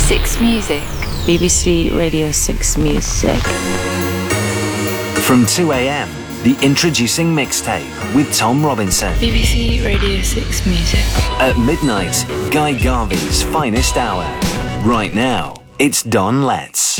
6 Music. BBC Radio 6 Music. From 2 a.m, the Introducing Mixtape with Tom Robinson. BBC Radio 6 Music. At midnight, Guy Garvey's finest hour. Right now, it's Don Letts.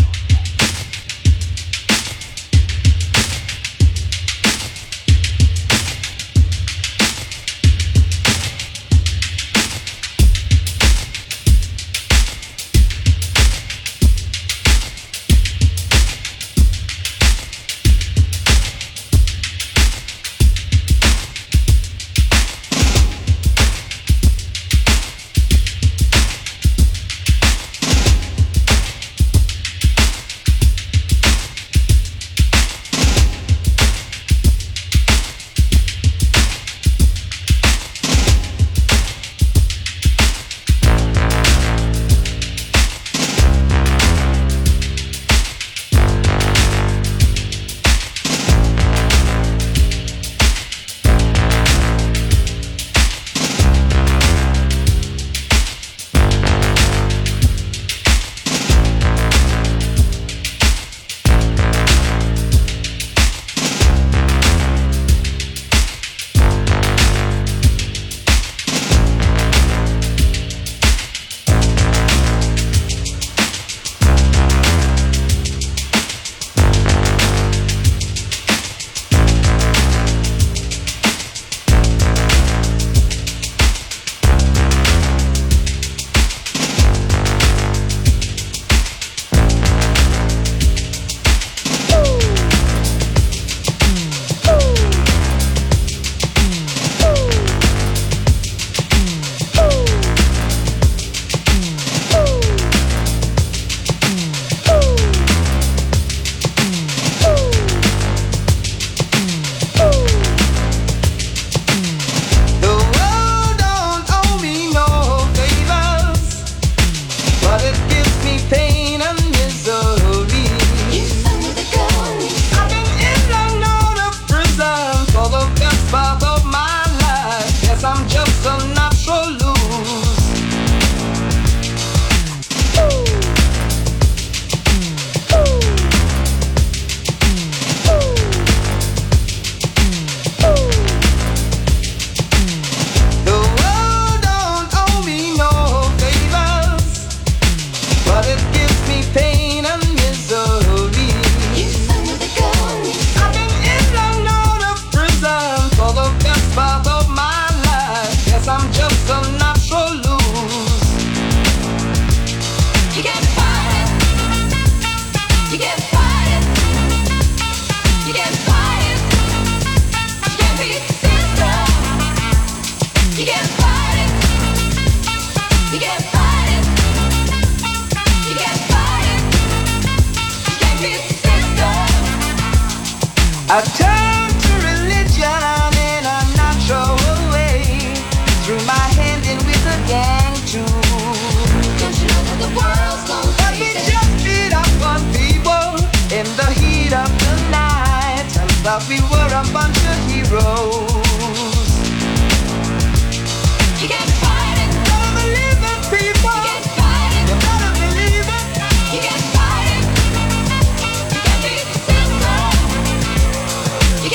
I turn to religion in a natural way. Threw my hand in with a gang too. Don't you know that the world's gone But we crazy? just beat up on people in the heat of the night and thought we were a bunch of heroes. You can't fight it. Gotta believe it, people. You can't fight it. You gotta believe it. You can't fight it. You can't beat the system. You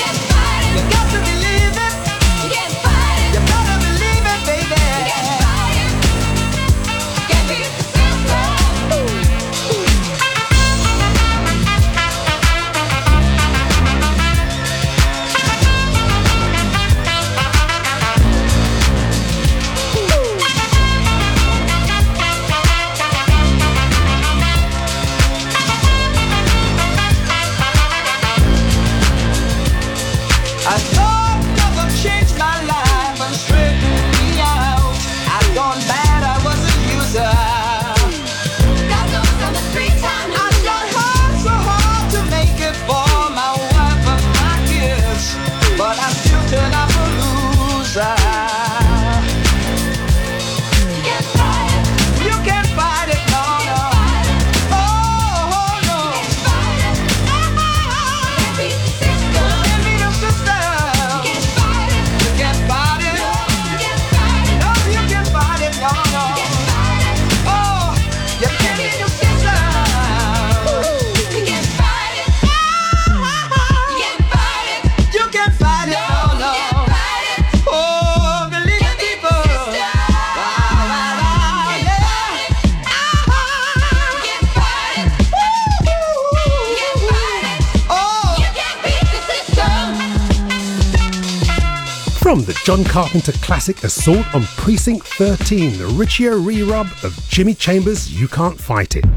the John Carpenter classic Assault on Precinct 13, the Richie re-rub of Jimmy Chambers' You Can't Fight It.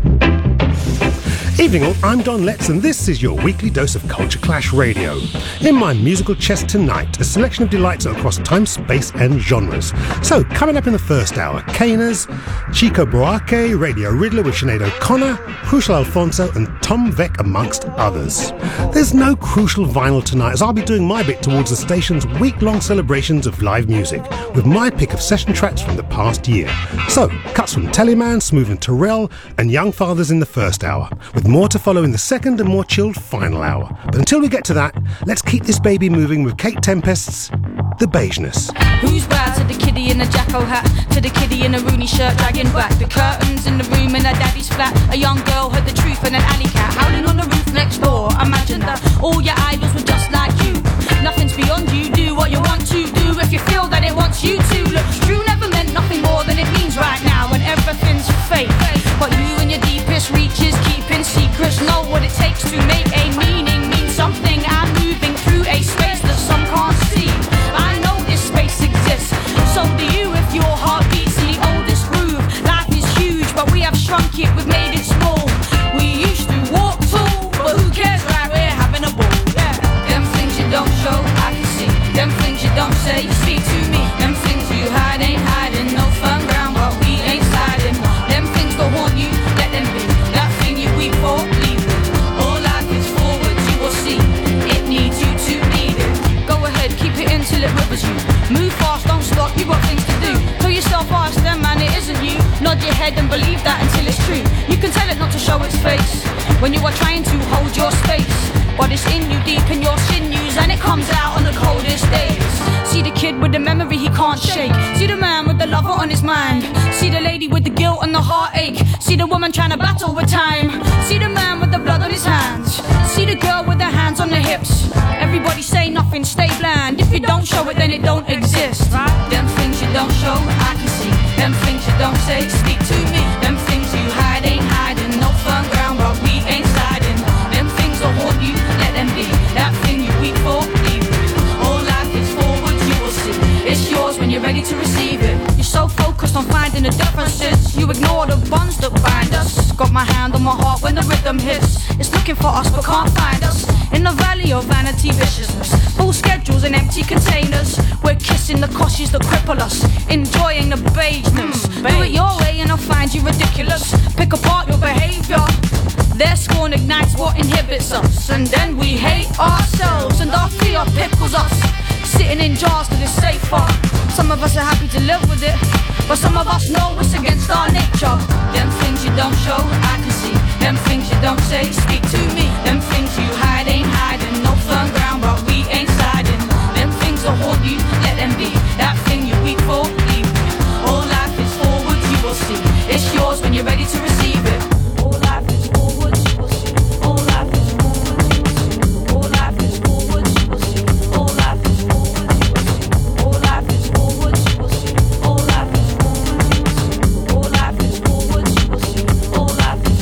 Evening all, I'm Don Letts and this is your weekly dose of Culture Clash Radio. In my musical chest tonight, a selection of delights across time, space and genres. So, coming up in the first hour, Caners, Chico Buarque, Radio Riddler with Sinead O'Connor, Crucial Alfonso and Tom Vec amongst others. There's no crucial vinyl tonight as I'll be doing my bit towards the station's week-long celebrations of live music with my pick of session tracks from the past year. So, cuts from Teleman, Smooth and Terrell and Young Fathers in the first hour, with more to follow in the second and more chilled final hour. But until we get to that, let's keep this baby moving with Kate Tempest's The Beigeness. Who's bad? To the kiddie in a jacko hat, to the kiddie in a Rooney shirt dragging back the curtains in the room in her daddy's flat. A young girl heard the truth in an alley cat howling on the roof next door. Imagine that all your idols were just like you. Nothing's beyond you. Do what you want to do if you feel that it wants you to. Look, true never meant nothing more than it means right now, and everything's fake. But you and your deepest reaches, keeping secrets, know what it takes to make a meaning mean something. I'm moving through a space that some can't see. I know this space exists, so do you if your heart beats in the oldest groove. Life is huge, but we have shrunk it, we've made it small. We used to walk tall, but who cares, right? We're having a ball. Yeah. Them things you don't show, I can see. Them things you don't say, you speak to me. Them things you hide ain't hiding. No firm ground, but we ain't sliding. Them things go haunt you, let them be. That thing you weep for, leave it. All life is forward, you will see. It needs you to lead it. Go ahead, keep it in till it rivers you. Move fast, don't stop, you got things to do. Tell yourself, ask them, man, it isn't you. Nod your head and believe that until it's true. You can tell it not to show its face when you are trying to hold your space. But it's in you, deep in your sinews, and it comes out on the coldest days. See the kid with the memory he can't shake. See the man with the lover on his mind. See the lady with the guilt and the heartache. See the woman trying to battle with time. See the man with the blood on his hands. See the girl with her hands on the hips. Everybody say nothing, stay bland. If you don't show it, then it don't exist. Them things you don't show, I can see. Them things you don't say, speak to me. Them things you hide ain't hiding. No firm ground, but we ain't sliding. Them things will haunt you, let them be. That thing you weep for, leave it. All life is forward, you will see. It's yours when you're ready to receive it. You're so focused on finding the differences, you ignore the bonds that bind us. Got my hand on my heart when the rhythm hits. It's looking for us but can't find us. In the valley of vanity viciousness, full schedules and empty containers. We're kissing the coshes that cripple us, enjoying the beigeness. Do it your way and I'll find you ridiculous. Pick apart your behaviour. Their scorn ignites what inhibits us, and then we hate ourselves, and our fear pickles us. Sitting in jars till it's safer. Some of us are happy to live with it, but some of us know it's against our nature. Them things you don't show, I can see. Them things you don't say, speak to me. Them things you hide ain't hiding. No firm ground, but we ain't sliding. Them things will haunt you, let them be. That thing you weep for, leave it. All life is forward, you will see. It's yours when you're ready to receive it. All life is forward, you will see. All life is forward, you will see. All life is forward, you will see. All life is forward, you will see. All life is forward, you will see. All life is forward, you will see. All life is forward, you will see. All life is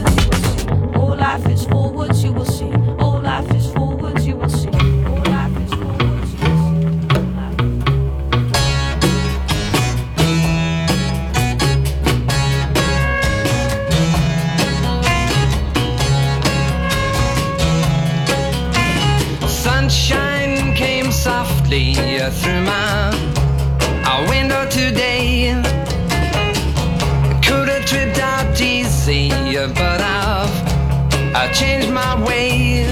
forward, you will see. All life is forward, you will see. All life is forward, you will see. All life is forward, you will see. Sunshine came softly through my window today. Could have tripped out easy, but I've changed my way.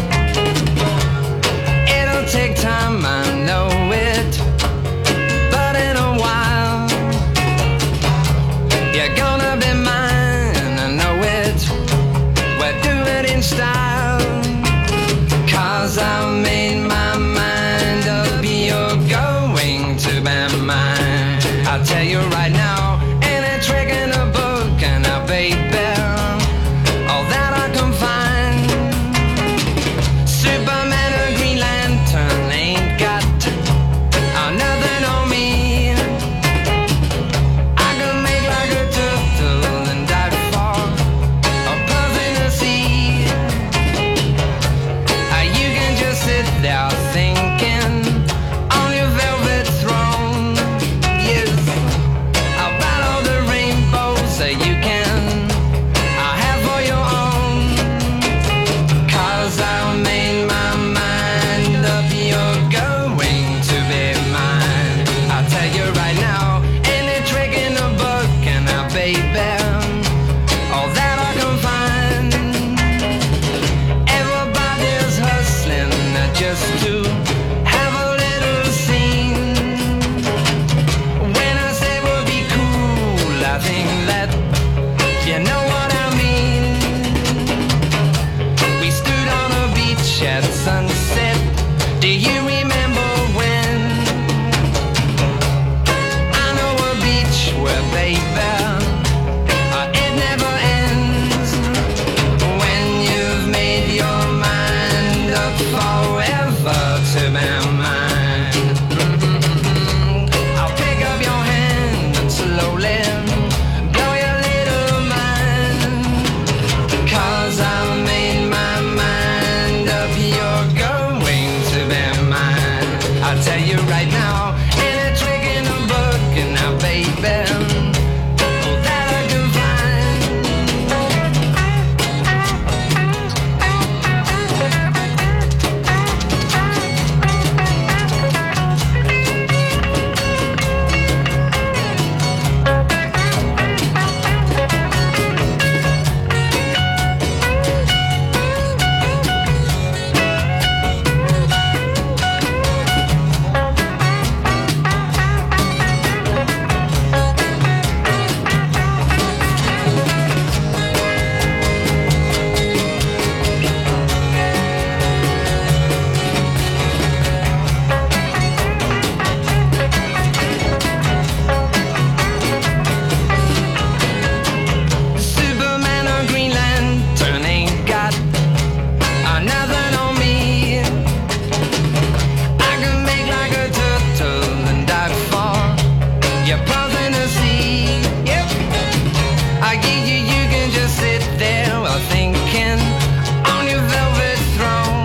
It'll take time, I know it, but in a while you're gonna be mine, I know it. We'll do it in style, 'cause I've made my mind up, you're going to be mine. I'll tell you right now, any trick in a book, and a baby, all that I can find. Superman or Green Lantern ain't got nothing on me. I can make like a turtle and so you can have for your own. 'Cause I made my mind up, you're going to be mine. I'll tell you right now, any trick in the book, and now baby, all that I can find. Everybody's hustling just to have a little scene. When I say we'll be cool, I think that you know what I mean. We stood on a beach at sunset. Do you remember when? I know a beach where, baby, it never ends. When you've made your mind up forever to be mine. I'll pick up your hand and slowly blow your little mind. 'Cause I made my mind up, you're going to be mine. I'll tell you right now, any trick in the book, and now baby, all that I can find. Superman or Green Lantern ain't got nothing on me. I can make like a turtle and dive for your pearls in the sea. Yep, I give you can just sit there while thinking on your velvet throne.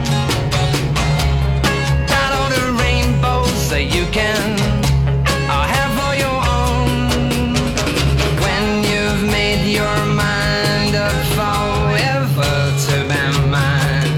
Got all the rainbows that you can have for your own. When you've made your mind up forever to be mine,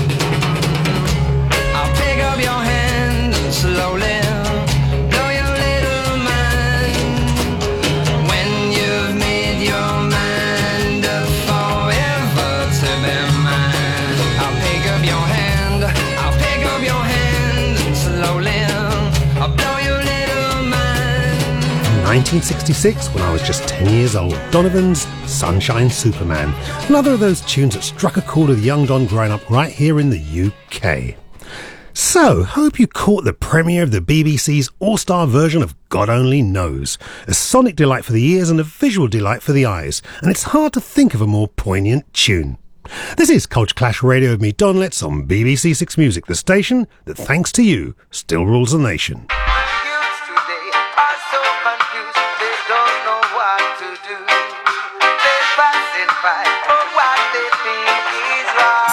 I'll pick up your hand and slowly blow your little mind. When you've made your mind up forever to be mine, I'll pick up your hand, I'll pick up your hand and slowly I'll blow your little mind. 1966, when I was just 10 years old, Donovan's Sunshine Superman. Another of those tunes that struck a chord with young Don growing up right here in the UK. So, hope you caught the premiere of the BBC's all-star version of God Only Knows. A sonic delight for the ears and a visual delight for the eyes. And it's hard to think of a more poignant tune. This is Culture Clash Radio with me, Don Letts, on BBC Six Music, the station that, thanks to you, still rules the nation. Youths today are so confused, they don't know what to do. They falsify for what they think is right.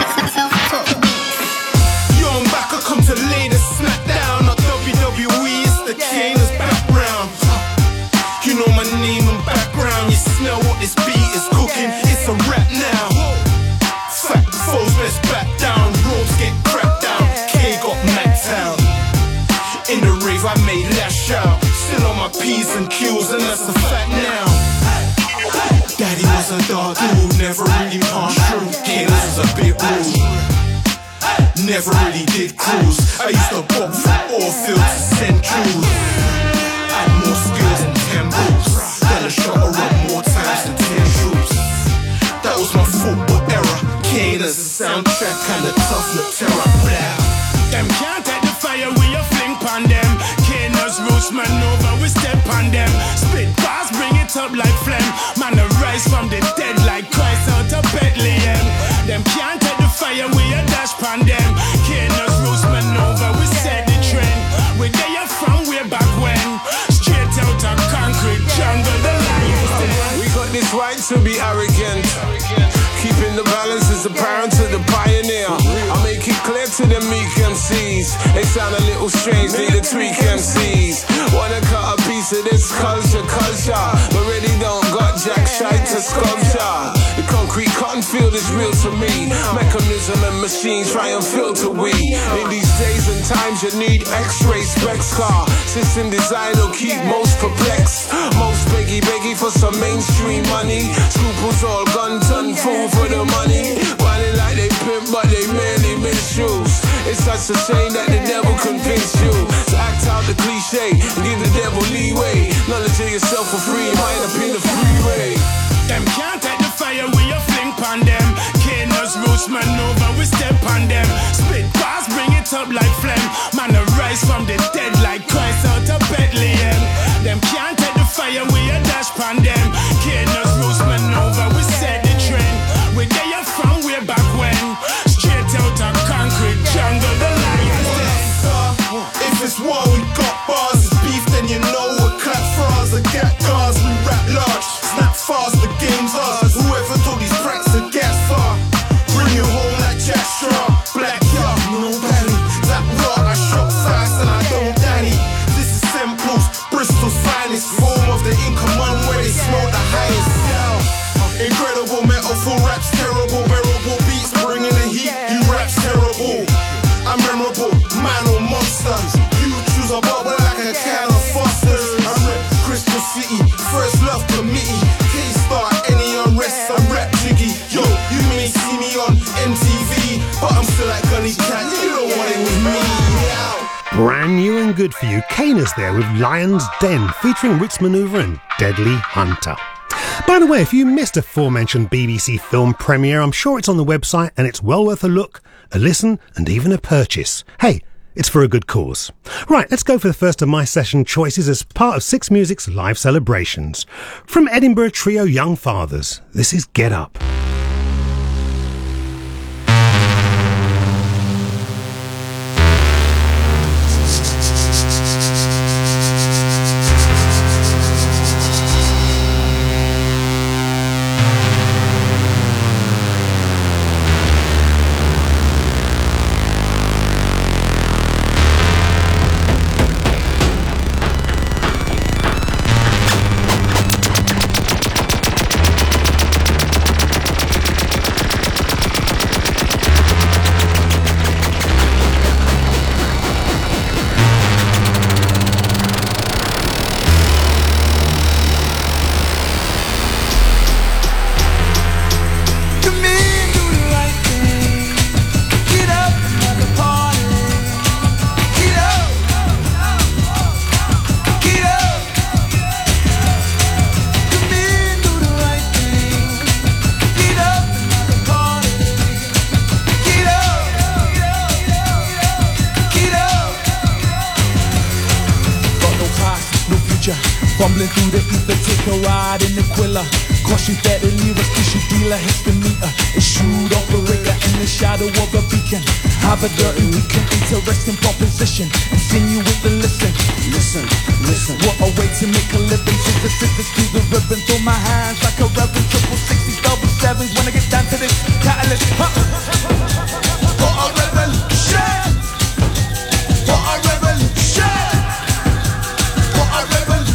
Yo, I'm back, I come to lay the smack down. Not WWE, it's the King's background. You know my name and background. You smell what this beat is cooking, it's a rap now. Fact, the foes best back down. Ropes get cracked down, K got macked out. In the rave I made lash out. Still on my P's and Q's, and that's a fact now. Daddy was a dark dude, never really passed through. Killers was a bit rude, never really did cruise. I used to bob from Orfield to Central. Had more skills than 10 boots. Then I shot her up more times than 10 troops. That was my football error. Kane as a soundtrack and the tough terror. Them can't take the fire, we a fling pon them. Kane's roots maneuver, we step on them. Spit bars, bring it up like phlegm. Man, I rise from the dead like Christ out of Bethlehem. Them can't take the fire, we a dash pon them. Kane's roots maneuver, we set the trend. We there from way back when. Straight out of concrete jungle, the lions dead. We got this right to be arrogant. Keeping the balance is apparent to the pioneer. I make it clear to the meek MCs. They sound a little strange, need to tweak MCs. Wanna cut a piece of this culture, but really don't got field is real to me. Mechanism and machines try and filter we. In these days and times you need X-ray specs car. System design will keep most perplexed. Most beggy for some mainstream money. Scruples all guns and fool for the money. Running like they pimp but they merely miss shoes. It's such a shame that the devil convinced you to act out the cliche and give the devil leeway. Knowledge of yourself for free, mind up in the freeway. Them can't take the fire, we a fling pon them. Canos, roots, maneuver, we step on them. Spit bars, bring it up like phlegm. Man, a rise from the dead like Christ out of Bethlehem. Them can't take the fire, we a dash pon them. Canos, roots, maneuver, we set the trend. We there from way back when. Straight out of concrete jungle, the lions den. If it's war, we got bars. It's beef, then you know we're clap frauds. The gap cars, we rap large. Snap fast, the game's ours. Whoever told these pranks to gas far. Bring you home like Jack Straw. Black Yard, no belly. That raw, I shot fast and I don't daddy. This is Simples, Bristol's finest. Home of the income man where they smoke the highest. Incredible metaphor, raps terrible. Bearable beats, bringing the heat. You raps terrible. I'm memorable, man or monster. You choose a bubble like a can of Foster's. I rep Crystal City, First Love Committee. K-Star, any unrest, I'm rap jiggy. Yo, you may see me on MTV, but I'm still like Gunny Cat. You don't want it with me. Brand new and good for you, Canis there with Lion's Den, featuring Ritz Maneuver and Deadly Hunter. By the way, if you missed a aforementioned BBC film premiere, I'm sure it's on the website and it's well worth a look, a listen and even a purchase. Hey, it's for a good cause. Right, let's go for the first of my session choices as part of Six Music's live celebrations. From Edinburgh trio Young Fathers, this is Get Up. Fumbling through the ether, take a ride in the Quilla. Caution that the lyrics, tissue dealer, hits the meter. A shrewd operator in the shadow of a beacon. Have a dirty weekend, interesting proposition. Insinuate the listen. Listen. What a way to make a living. Scissors through the ribbon. Throw my hands like a reverend. 60s, 7s when I get down to this catalyst. For a revolution. For a revolution. For a revolution.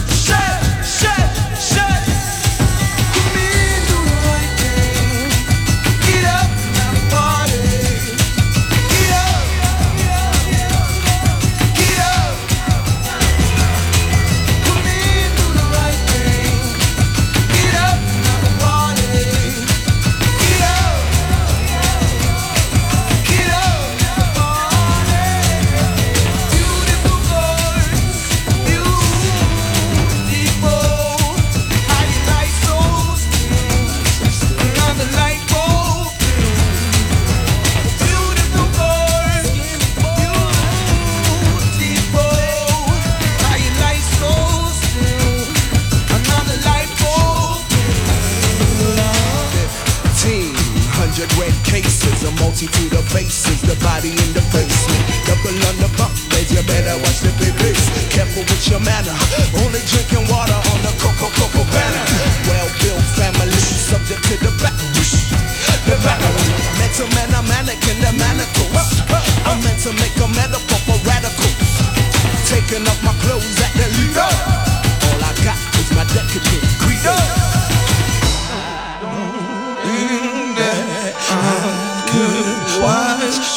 Multitude of faces, the body in the basement. Double on the bunk beds, you better watch the babies. Careful with your manner, only drinking water on the Coco banner. Well-built family, subject to the backlash. The battery, mental man, a mannequin, the manacles. I'm meant to make a metaphor for radicals. Taking off my clothes at the Lido. All I got is my decadent credo.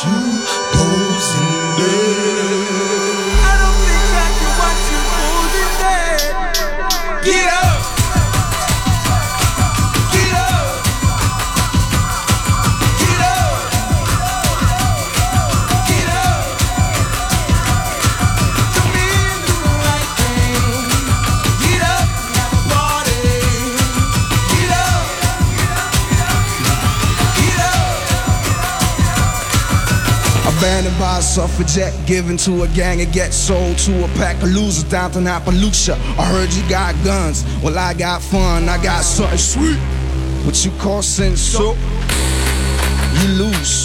posing there. I don't think I can watch you posing there. Get up. Get up. Get up. Get up. Come in, do the right thing. Get up, have a party. Get up. Get up. Abandoned by a suffragette, given to a gang and get sold to a pack of losers down in Appalachia. I heard you got guns, well I got fun, I got something sweet. What you call sin, so you lose.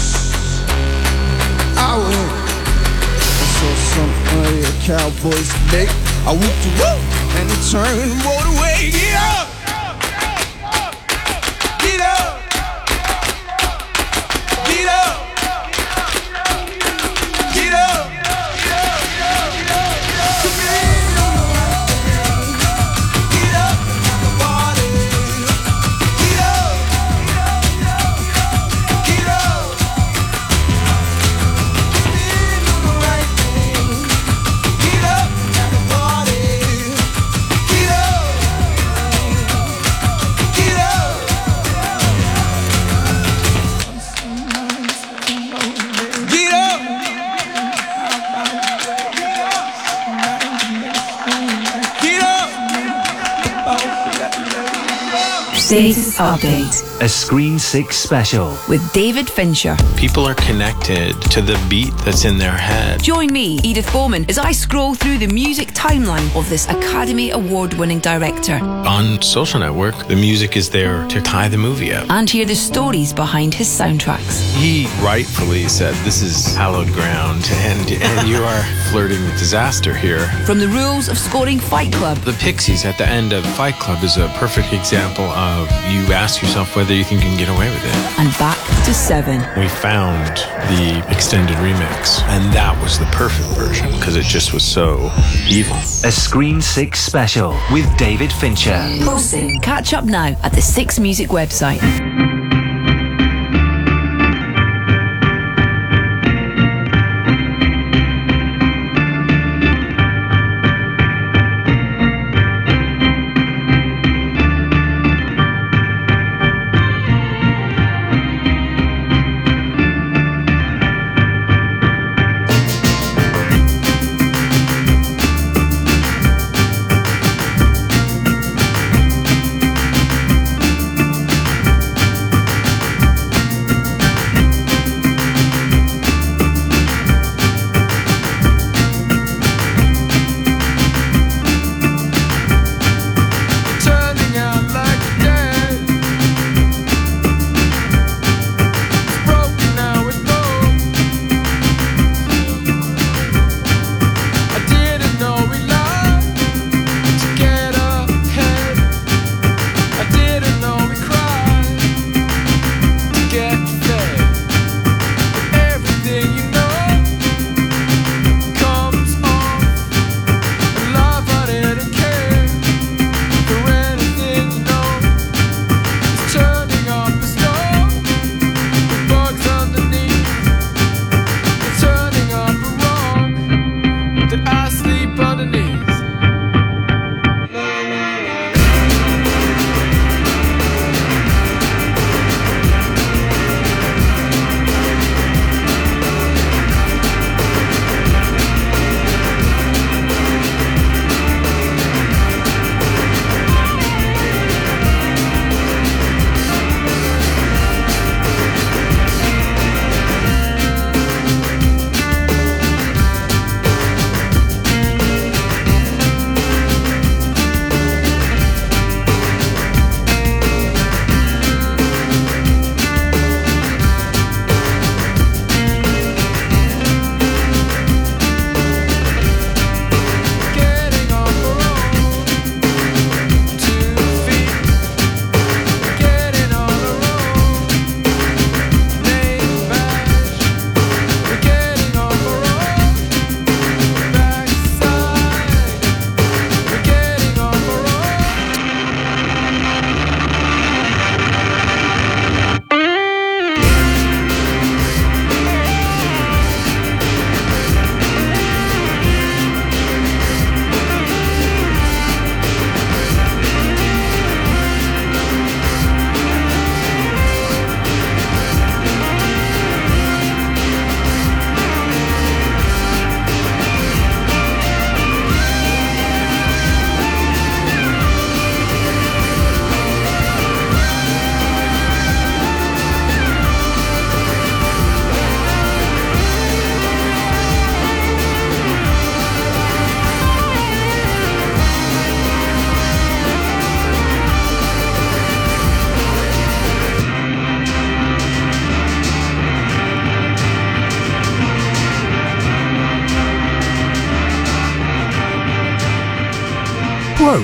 I win. I saw some other cowboys today. I whooped the whoop and they turned and rode away. Get up! Get up! Get up! Get up! Come in, do the right thing. Get up, have a party. Get up! Get up! Come in, do the right thing. Get up, have a party. Get up! Get up! Get up! Get up! Status update A Screen 6 special. with David Fincher. People are connected to the beat that's in their head. Join me, Edith Bowman, as I scroll through the music timeline of this Academy Award-winning director On Social Network, the music is there to tie the movie up. and hear the stories behind his soundtracks. He rightfully said, this is hallowed ground, and you are flirting with disaster here. From the rules of scoring Fight Club The Pixies at the end of Fight Club is a perfect example of you ask yourself whether you think you can get away with it. and back to Seven. We found the extended remix, and that was the perfect version because it just was so evil. A Screen 6 special with David Fincher. Posting. Catch up now at the Six Music website.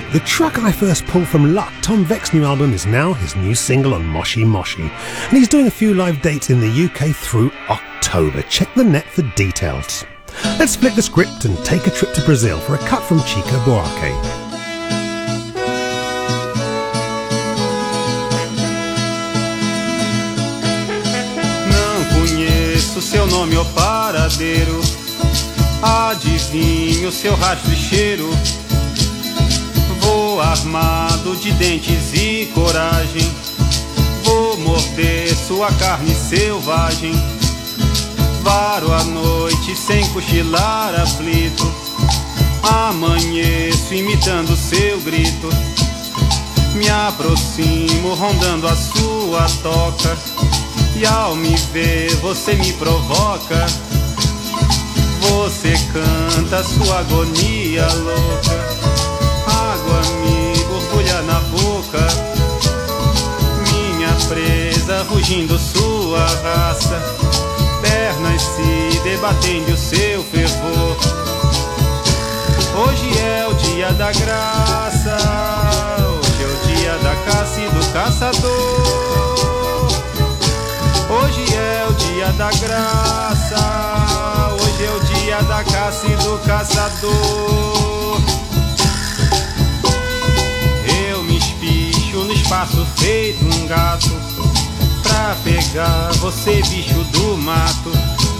The track I first pulled from Luck, Tom Veck's new album, is now his new single on Moshi Moshi, and he's doing a few live dates in the UK through October. Check the net for details. Let's flip the script and take a trip to Brazil for a cut from Chico Buarque. Conheço seu nome ou paradeiro, adivinho seu rastro e cheiro. Vou armado de dentes e coragem, vou morder sua carne selvagem. Varo a noite sem cochilar aflito, amanheço imitando seu grito. Me aproximo rondando a sua toca, e ao me ver você me provoca. Você canta sua agonia louca, água me borbulha na boca. Minha presa rugindo sua raça, pernas se debatendo o seu fervor. Hoje é o dia da graça, hoje é o dia da caça e do caçador. Hoje é o dia da graça, hoje é o dia da caça e do caçador. Eu me espicho no espaço feito um gato, pra pegar você, bicho do mato.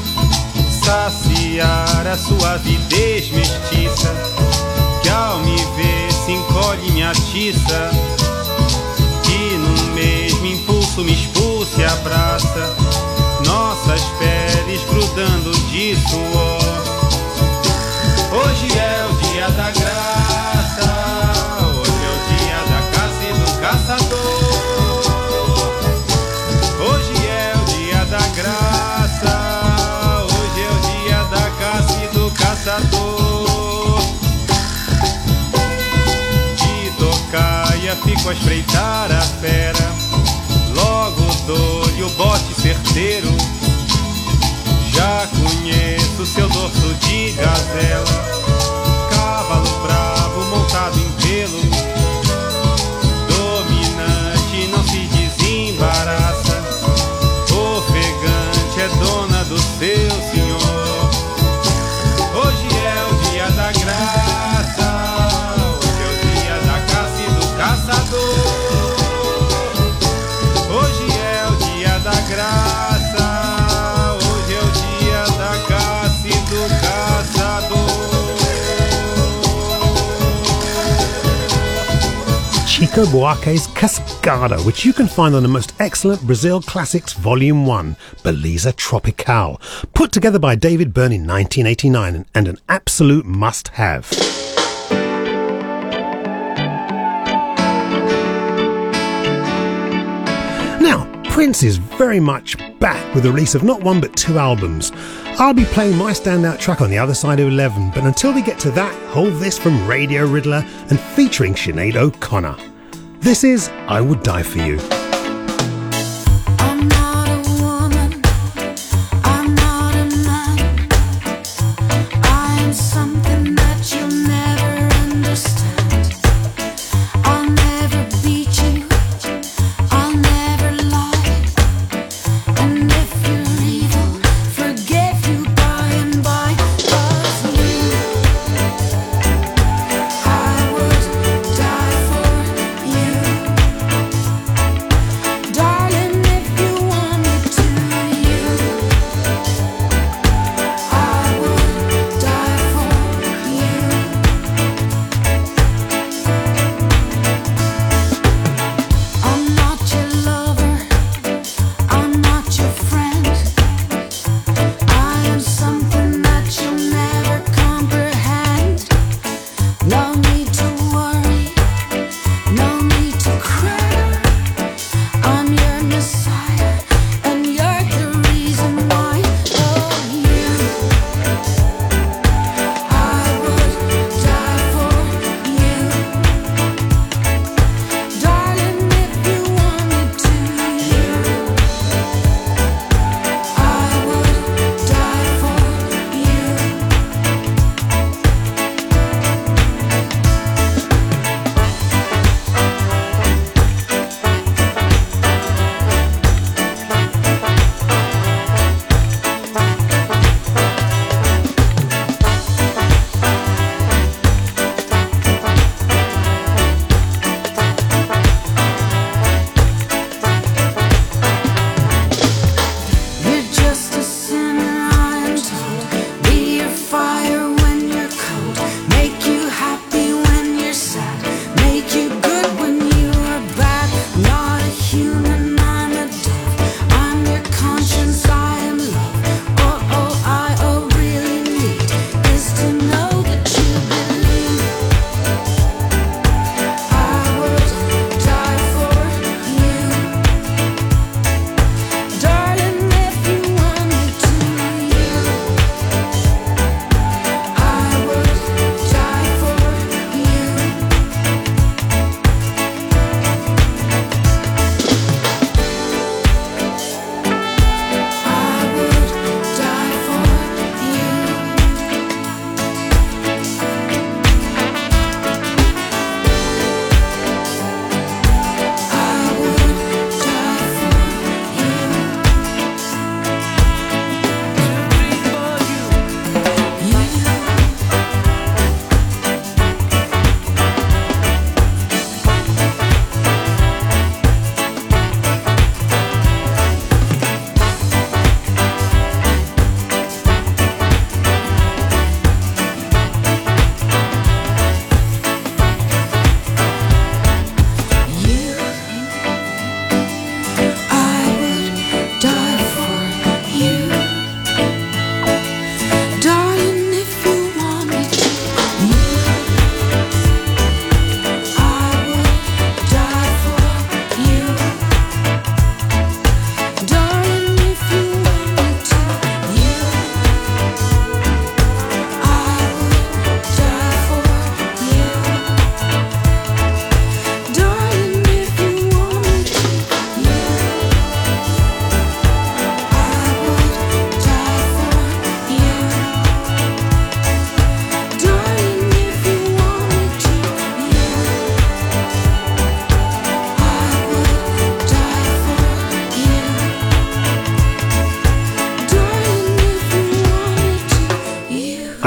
Saciar a sua avidez mestiça, que ao me ver se encolhe e me atiça. Que num mesmo impulso me expulsa e abraça, nossas peles grudando de suor. Hoje é o dia da graça, hoje é o dia da caça e do caçador. Hoje é o dia da graça, hoje é o dia da caça e do caçador. De tocaia fico a espreitar a fera, logo dou-lhe o bote certeiro. Já conheço seu dorso de gazela, cavalo bravo montado em pelo. Dominante não se desembaraça, ofegante é dona do seu senhor. Hoje é o dia da graça, hoje é o dia da caça e do caçador. Hoje é o dia da graça, hoje é o dia da caça e do caçador. Chico Buarque's Cascada, which you can find on the most excellent Brazil Classics Volume 1, Beleza Tropical, put together by David Byrne in 1989 and an absolute must-have. Now, Prince is very much back with the release of not one but 2 albums. I'll be playing my standout track on the other side of 11, but until we get to that, hold this from Radio Riddler and featuring Sinead O'Connor. This is I Would Die For You. I'm not a woman, I'm not a man, I am something that you'll never understand. I'll never beat you, I'll never lie, and if you're evil, forgive you by and by. 'Cause you, I would die for you.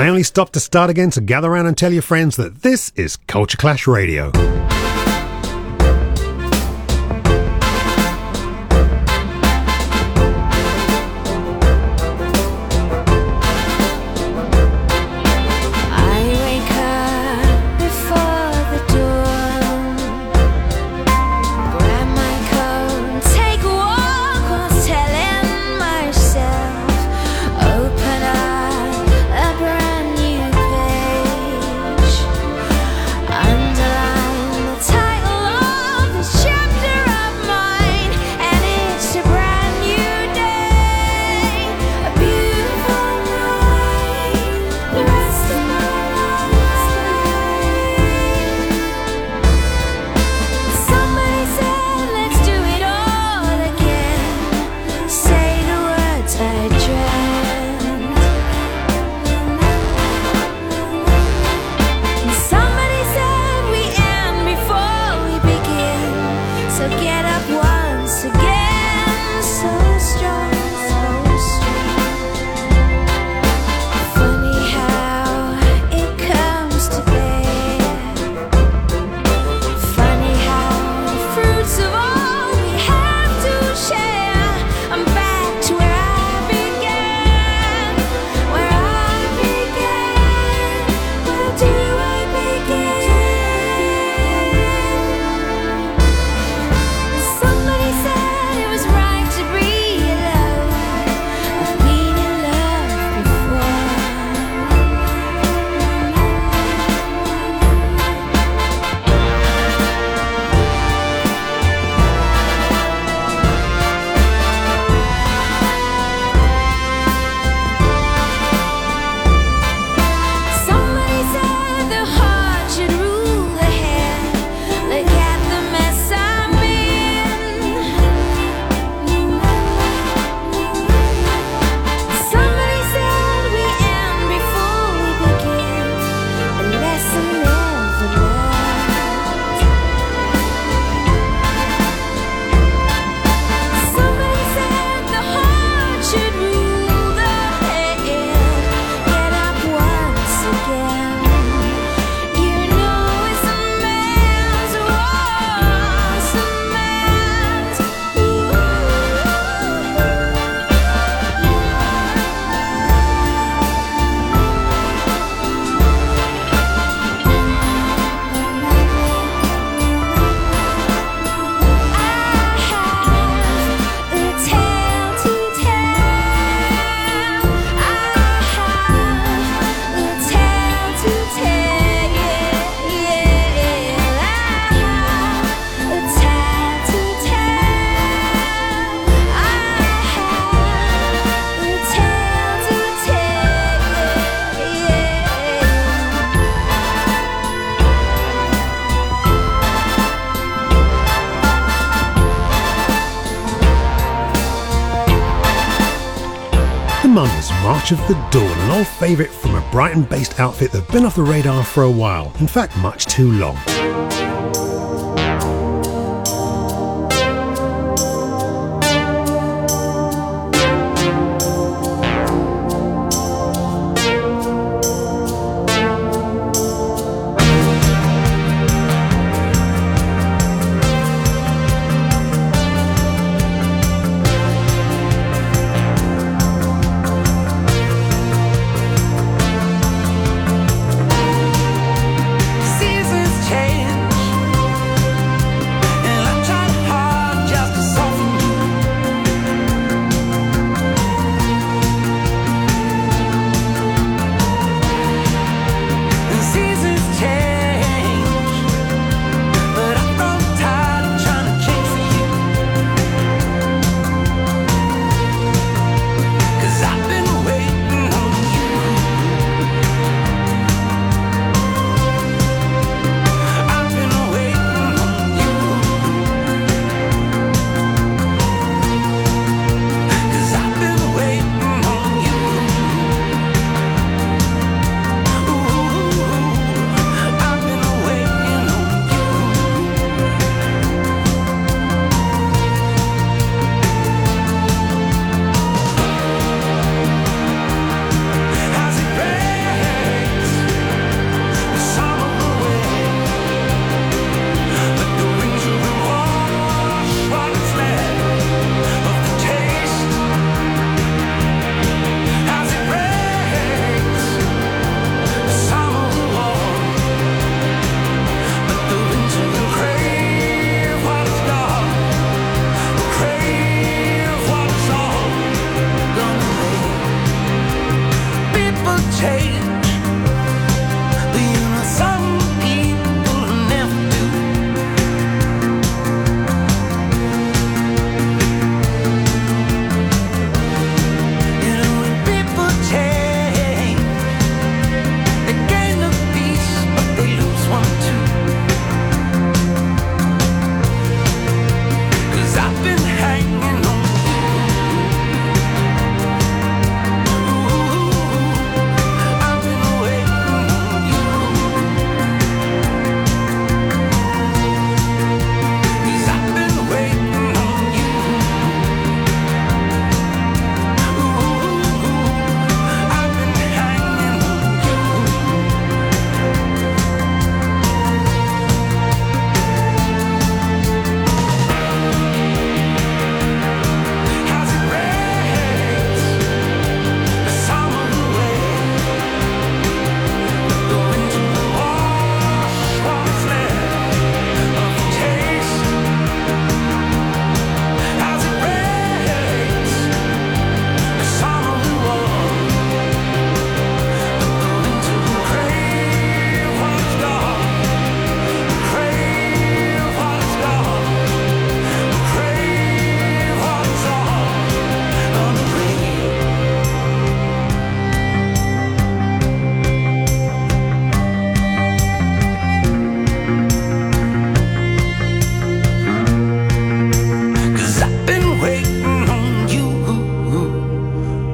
I only stopped to start again, so gather around and tell your friends that this is Culture Clash Radio. Mums, March of the Dawn, an old favourite from a Brighton-based outfit that have been off the radar for a while, in fact much too long. Seasons change.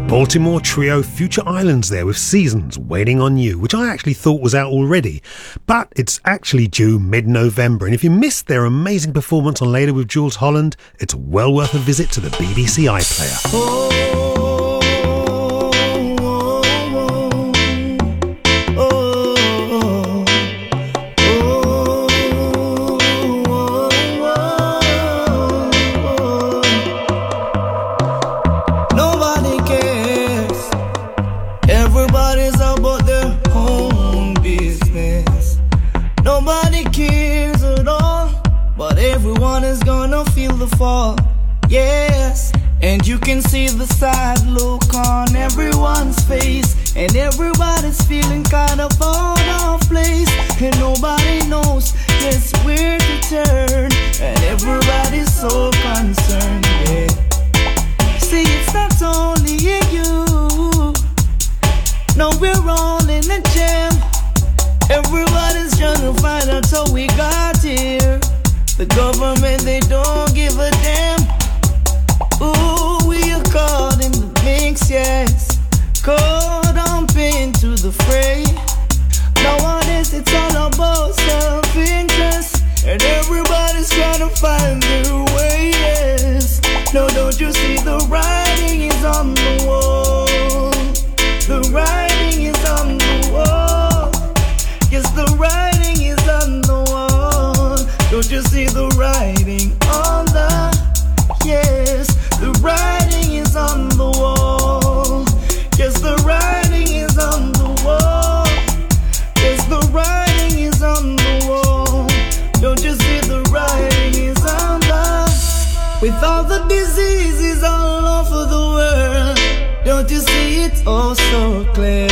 Baltimore trio Future Islands there with Seasons, Waiting on You, which I actually thought was out already, but it's actually due mid-November, and if you missed their amazing performance on Later with Jules Holland, it's well worth a visit to the BBC iPlayer. Fall. Yes, and you can see the sad look on everyone's face, and everybody's feeling kind of out of place, and nobody knows just where to turn, and everybody's so concerned. Yeah. See, it's not only you. No, we're all in a jam. Everybody's trying to find out how we got here. The government, they don't give a damn. Ooh, we are caught in the mix, yes. Caught up into the fray. Nowadays, it's all about self-interest, and everybody's trying to find their way, yes. No, don't you see the writing is on the wall? The writing is on the wall. Yes, the writing is on the wall. Don't you see the writing on the, yes, the writing is on the wall. Yes, the writing is on the wall. Yes, the writing is on the wall. Don't you see the writing is on the, with all the diseases all over the world, don't you see it all so clear?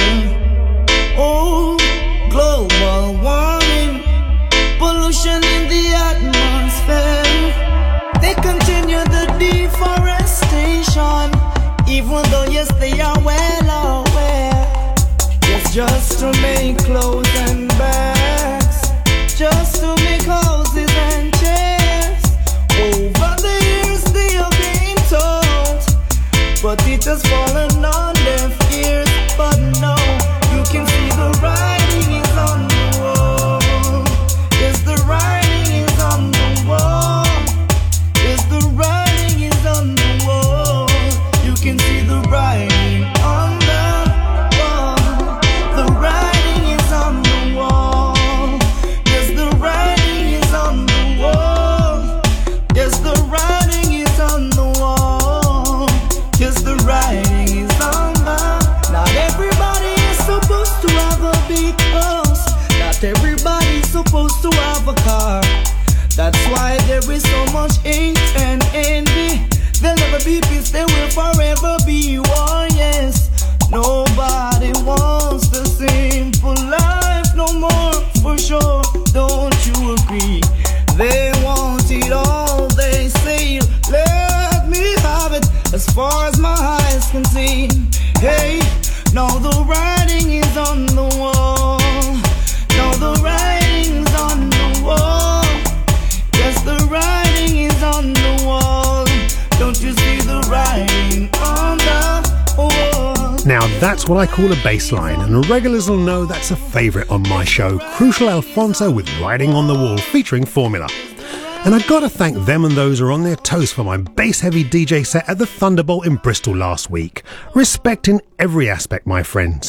Oh, global warming, pollution in the atmosphere. They continue the deforestation, even though yes they are well aware. It's just to make clothes and bags, just to make houses and chairs. Over the years they are being told, but it has fallen on deaf ears. But no, you can see the writing is on the wall. Yes, the writing is on the wall. Yes, the writing is on the wall. You can see the writing on the wall. The writing is on the wall. Yes, the writing is on the wall. Yes, the writing is on the wall. Yes, the writing is on the. Not everybody is supposed to have a big house. Not everybody's supposed to have a car. That's why there is so much hate and envy. There'll never be peace, there will forever be war, yes. Nobody wants the simple life no more, for sure, don't you agree? They want it all, they say, let me have it, as far as my eyes can see. Hey, now the writing is on the wall. Now the writing's on the wall. Yes, the writing is on the wall. Don't you see the writing on the wall? Now that's what I call a bass line, and the regulars will know that's a favourite on my show, Crucial Alfonso with Writing on the Wall, featuring Formula. And I've got to thank them and those who are on their toes for my bass-heavy DJ set at the Thunderbolt in Bristol last week. Respect in every aspect, my friends.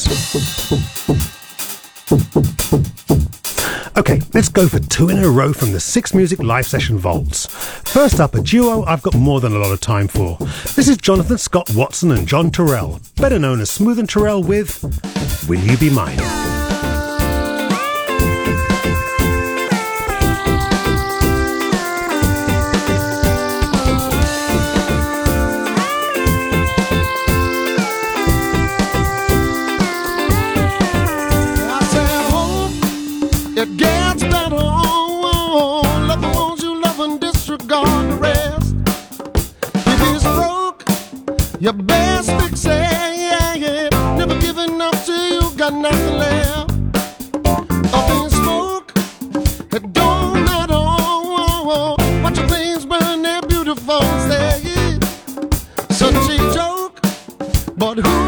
Okay, let's go for 2 in a row from the 6 Music live session vaults. First up, a duo I've got more than a lot of time for. This is Jonathan Scott Watson and John Terrell, better known as Smooth and Terrell with Will You Be Mine? It gets better, love the ones you love and disregard the rest. If it's broke, your best fix it. Never giving up till you got nothing left. Up in smoke, it don't matter. Watch your things burn, they're beautiful, say. Such a joke, but who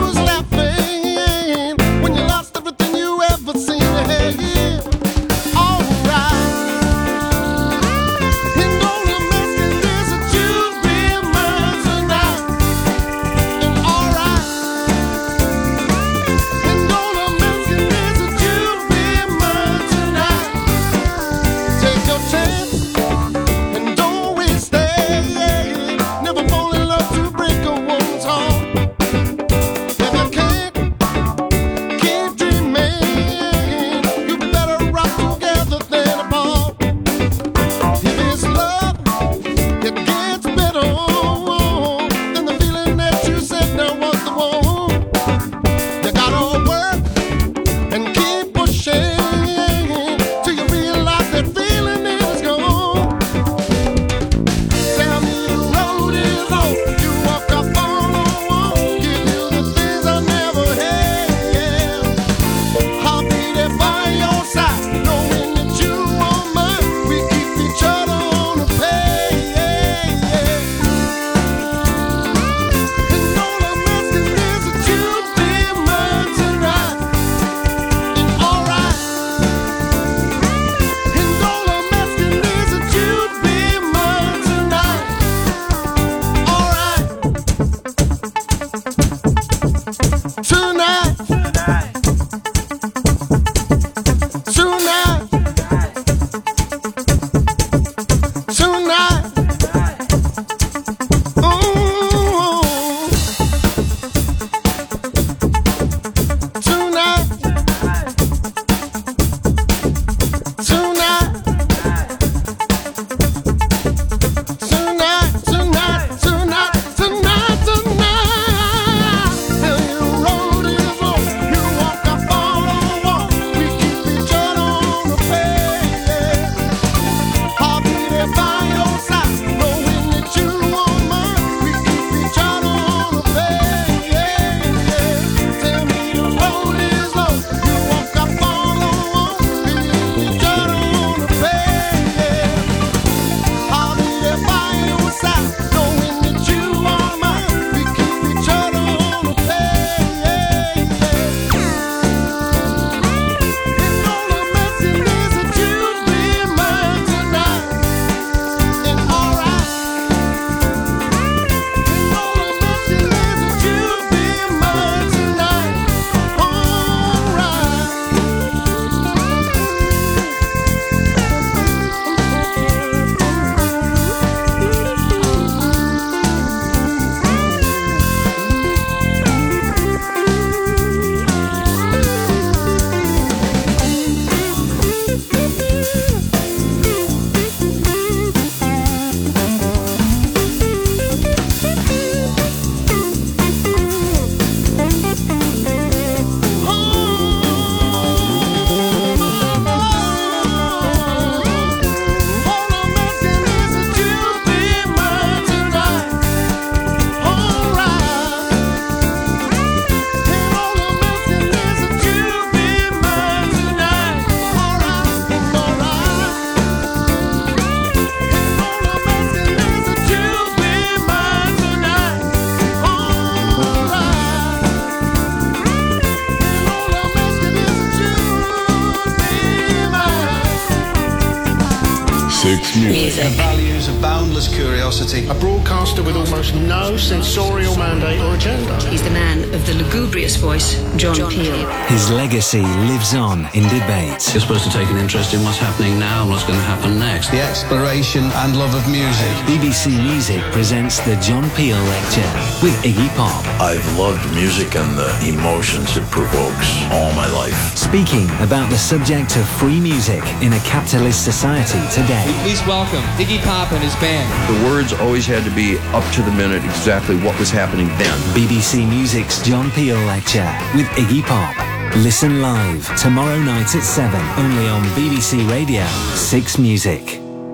Six Music. Values a boundless curiosity. A broadcaster with almost no sensorial mandate or agenda. He's the man of the lugubrious voice, John Peel. His legacy lives on in debate. You're supposed to take an interest in what's happening now and what's going to happen next. The exploration and love of music. BBC Music presents the John Peel Lecture with Iggy Pop. I've loved music and the emotions it provokes all my life. Speaking about the subject of free music in a capitalist society today. Please welcome Iggy Pop and his band. The words always had to be up to the minute exactly what was happening then. BBC Music's John Peel Lecture with Iggy Pop. Listen live tomorrow night at 7, only on BBC Radio 6 Music.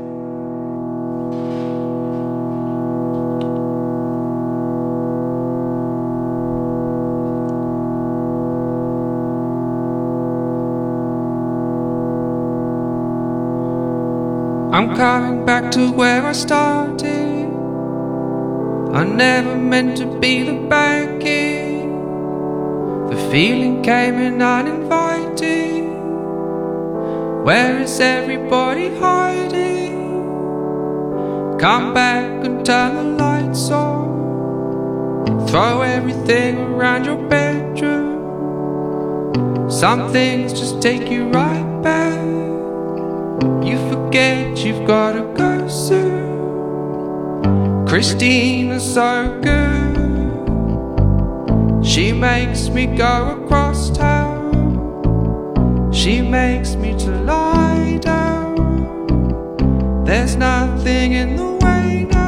I'm coming back to where I started. I never meant to be the bad kid. The feeling came in uninvited. Where is everybody hiding? Come back and turn the lights on. Throw everything around your bedroom. Some things just take you right back. You forget you've gotta go soon. Christina's so good. She makes me go across town. She makes me to lie down. There's nothing in the way now.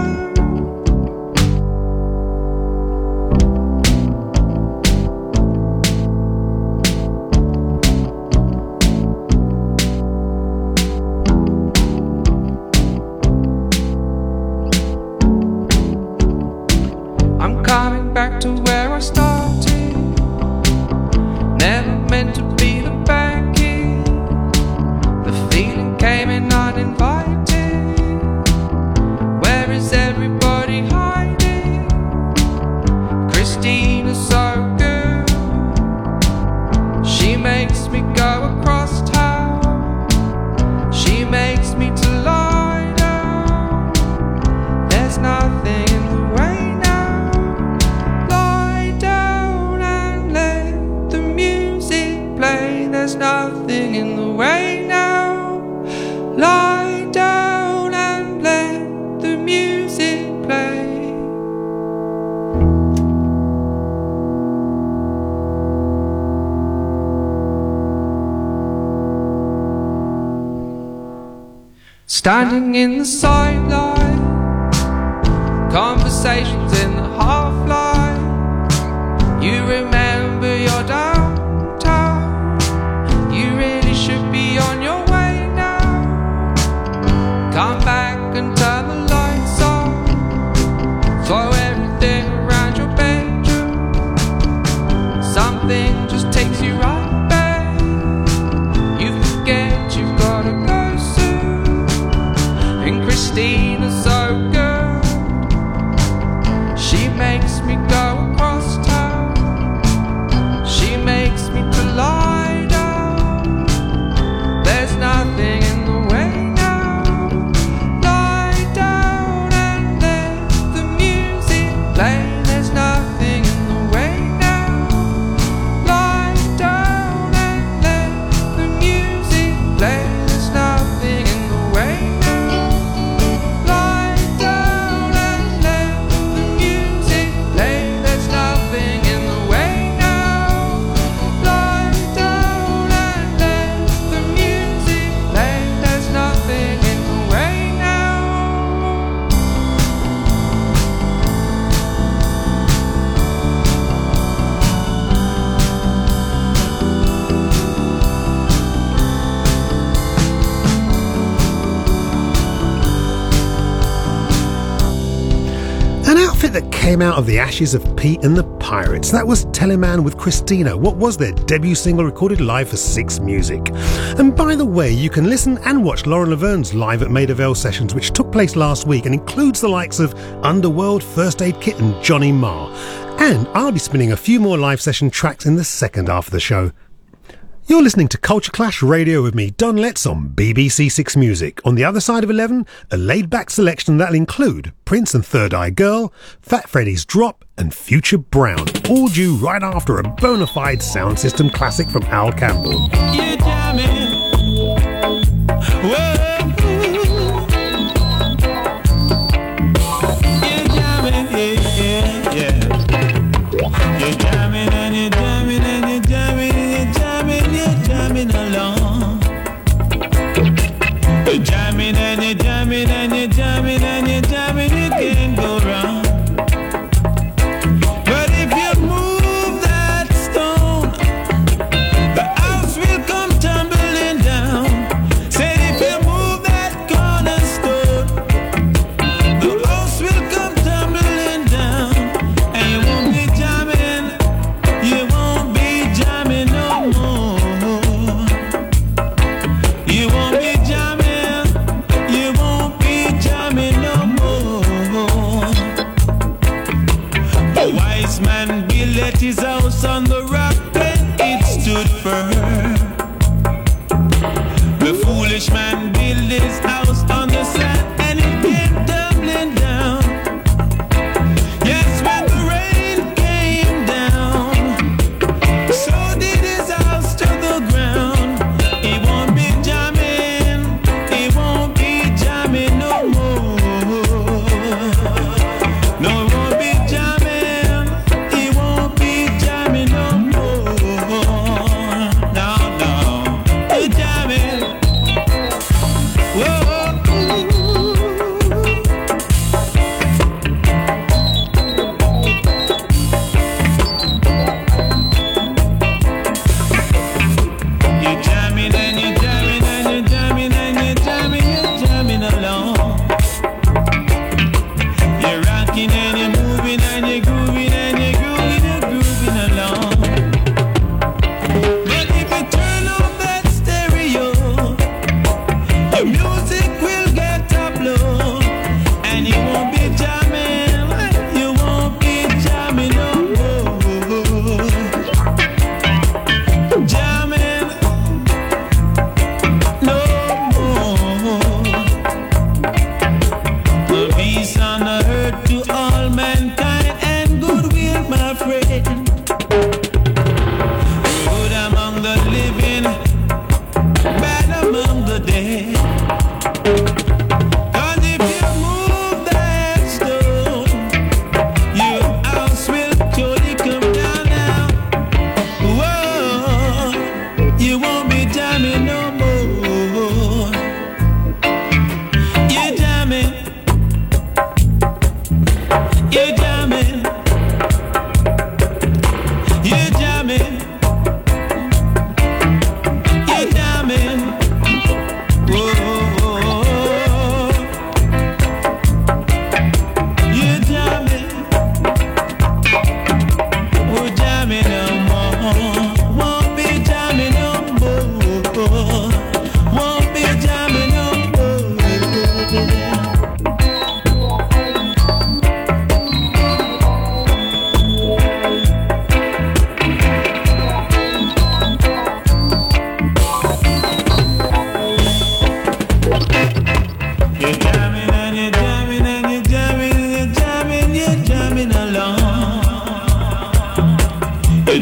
Coming back to where I started. Never meant to be the bad kid. The feeling came in uninvited. Where is everybody hiding? Christina's so good. She makes me go across town. She makes me to lie down. There's nothing in the way. There's nothing in the way now. Lie down and let the music play. Standing in the sideline, conversations in the half-light. You remember your downtown. You really should be on your way now. Come back and turn the lights on. Throw everything around your bedroom. Something just takes you right back. You forget you've gotta go soon. And Christina's so good. prophet that came out of the ashes of Pete and the Pirates. That was Teleman with Christina, what was their debut single recorded live for Six Music. And by the way, you can listen and watch Lauren Laverne's Live at Maida Vale sessions, which took place last week and includes the likes of Underworld, First Aid Kit and Johnny Marr. And I'll be spinning a few more live session tracks in the second half of the show. You're listening to Culture Clash Radio with me, Don Letts, on BBC Six Music. On the other side of 11, a laid-back selection that'll include Prince and Third Eye Girl, Fat Freddy's Drop and Future Brown, all due right after a bona fide sound system classic from Al Campbell. You jamming. Whoa. You jamming, yeah, yeah. You jamming and you jamming and you jamming and you jamming, you're jamming along. You're jamming and you're jamming and you're jamming and you're jamming, you can't go wrong. But if you move that stone, the house will come tumbling down. Said if you move that cornerstone, the house will come tumbling down. And you won't be jamming, you won't be jamming no more. You won't be jamming, you won't be jamming no more. The wise man built his house on the rock and it stood firm. The foolish man built his house on the sand and it came tumbling down. Yes, when the rain came down, so did his house to the ground. He won't be jamming, he won't be jamming no more. No, he won't be jamming, he won't be jamming no more. No, no, you jamming. Whoa. You jamming and you jamming and you jamming and you jamming, you're jamming along. You're rocking and you're moving and you're grooving and you're grooving, you're grooving along. But if you turn off that stereo, your music will get up low, and you won't be jamming, you won't be jamming no more. Jamming no more. The peace on the earth to all mankind and goodwill, my friend. Good among the living, bad among the dead. 'Cause if you move that stone, your house will surely come down now. Whoa, you won't be jamming no more. You're jamming, you're jamming, you're jamming, you're jamming. Whoa, you're jamming, we're jamming no more. Won't be jamming no more. Won't be jamming no more. You're jamming and you're jamming and you're jamming and you're jamming, you're jamming along. You're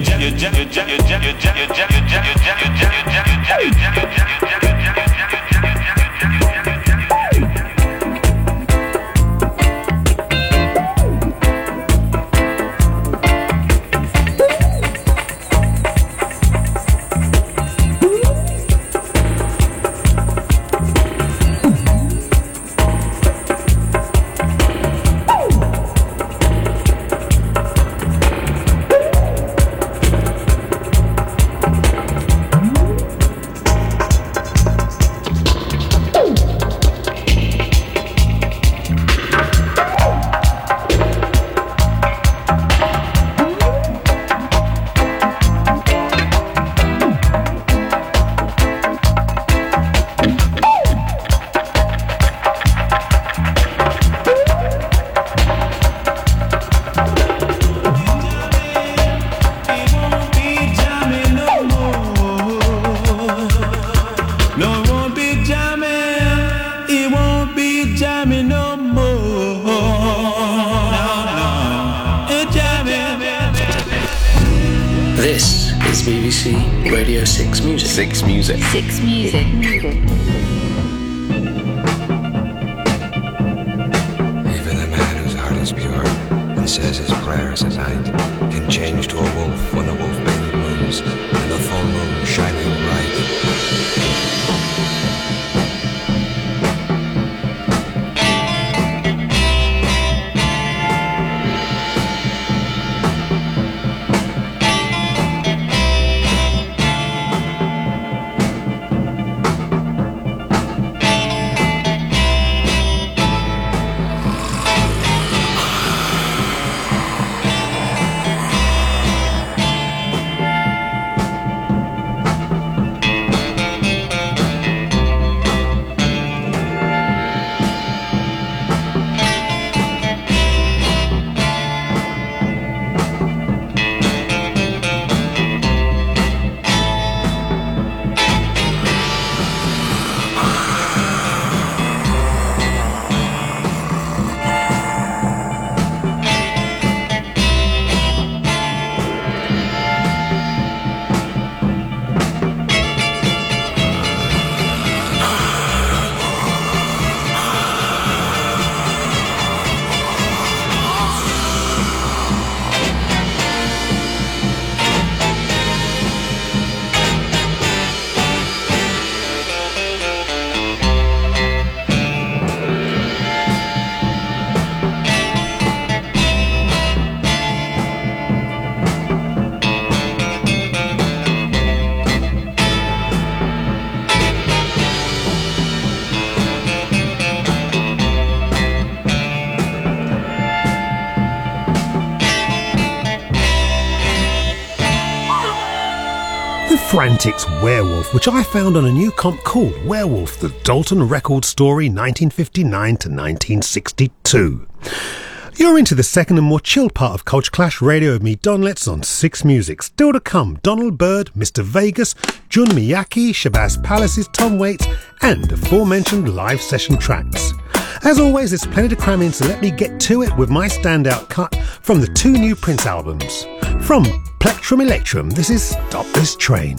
BBC Radio 6 Music. 6 Music. 6 Music. Even the man whose heart is pure and says his prayers at night can change to a wolf when the wolf moon moves and the full moon shining bright. Frantic's Werewolf, which I found on a new comp called Werewolf, the Dalton Record Story 1959 to 1962. You're into the second and more chilled part of Culture Clash Radio with me, Don Letts, on 6 Music. Still to come, Donald Byrd, Mr. Vegas, Jun Miyake, Shabazz Palaces, Tom Waits, and aforementioned live session tracks. As always, there's plenty to cram in, so let me get to it with my standout cut from the 2 new Prince albums. From Plectrum Electrum, this is Stop This Train.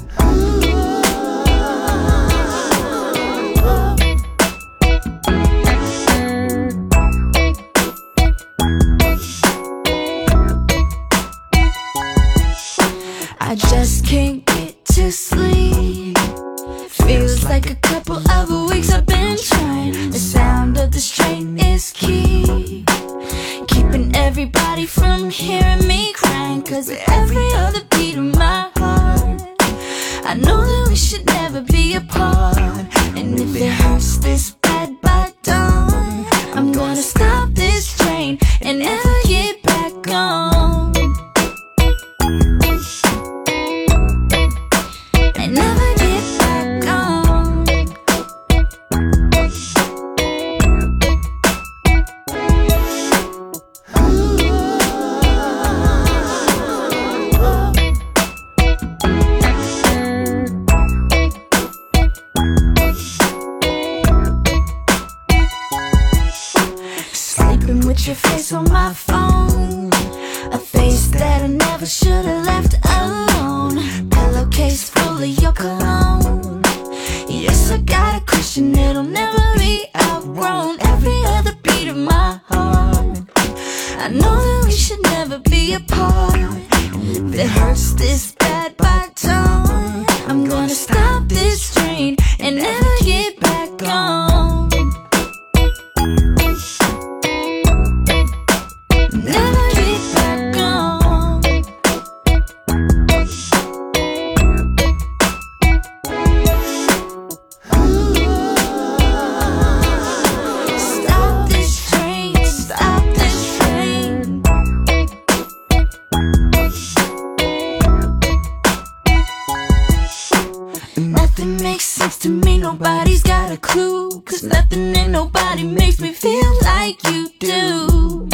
I just can't get to sleep. Feels like a couple of weeks I've been trying. The sound of this train is key, keeping everybody from hearing me crying. Cause with every other beat of my heart, I know that we should never be apart. And if it hurts this bad by dawn, I'm gonna stop this train and never get back on. And never get back on. Sleeping with your face on my phone, a face that I never should have left alone. Pillowcase full of your cologne. Yes, I got a cushion, it'll never be outgrown. Every other beat of my heart, I know that we should never be apart. If it hurts this bad by dawn, I'm gonna stop this train and never get back on. Never get back on. Stop this train, stop this train. Nothing makes sense to me, nobody's got a clue. Cause nothing and nobody makes me feel like you do.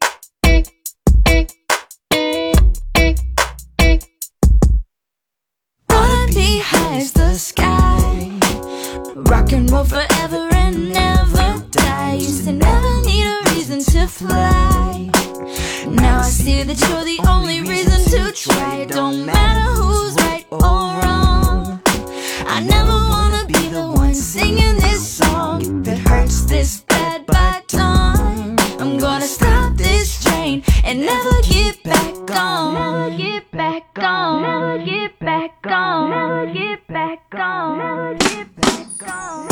Wanna be high as the sky, rock and roll forever and never die. Used to never need a reason to fly. Now I see that you're the only reason to try. It don't matter who's right or wrong. I never wanna be the one singing this song that hurts this bad by time. I'm gonna stop this train and never get back on. Never get back on. Never get back on. Never get back on. Never get back on.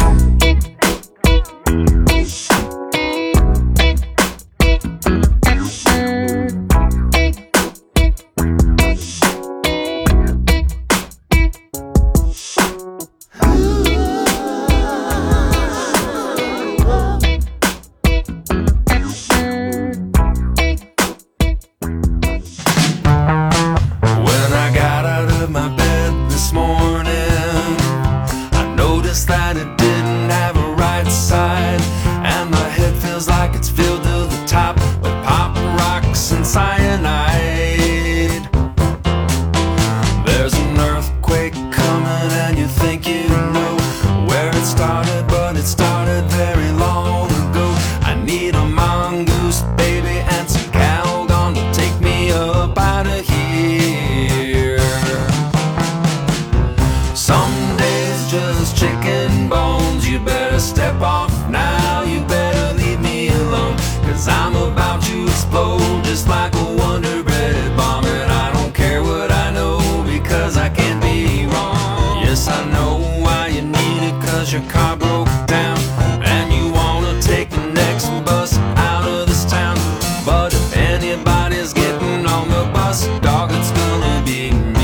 That it didn't have a right side, and my head feels like it's filled to the top with pop rocks and cyanide. There's an earthquake coming and you think you know where it started, but it started very long ago. I need a mongoose baby and some Calgon to take me up out of here. Some days just chicken bones. You better step off now, you better leave me alone, 'cause I'm about to explode just like a Wonder Bread bomb. And I don't care what I know, because I can't be wrong. Yes, I know why you need it, 'cause your car broke down and you wanna take the next bus out of this town. But if anybody's getting on the bus, dog, it's gonna be me.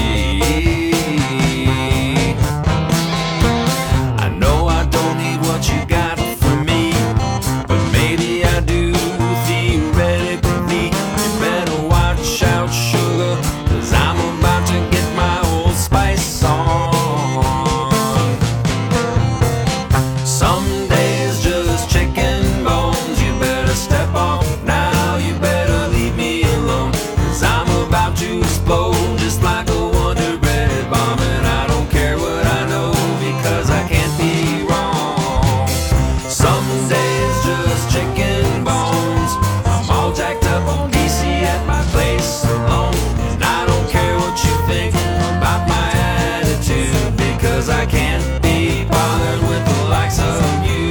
You got for me, but maybe I do theoretically. You better watch out, sugar, 'cause I'm about to get my Old Spice on. Some days just chicken bones. You better step off now, you better leave me alone, 'cause I'm about to explode just like a Wonder Bread bomb. And I don't care what I know, because I can't be wrong. Some days just chicken bones. I'm all jacked up on DC at my place alone, and I don't care what you think about my attitude, because I can't be bothered with the likes of you.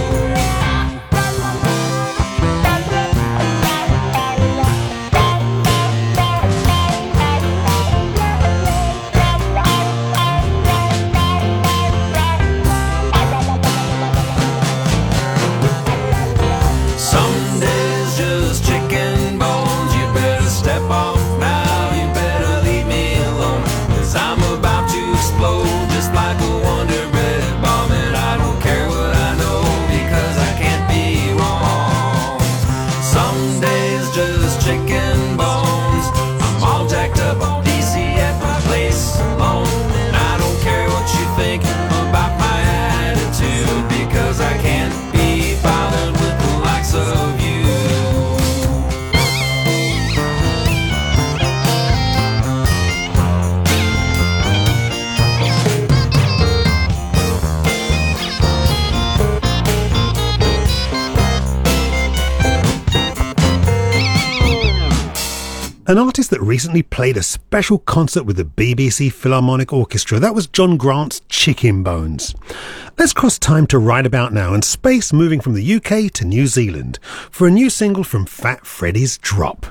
An artist that recently played a special concert with the BBC Philharmonic Orchestra. That was John Grant's Chicken Bones. Let's cross time to right about now and space, moving from the UK to New Zealand for a new single from Fat Freddy's Drop.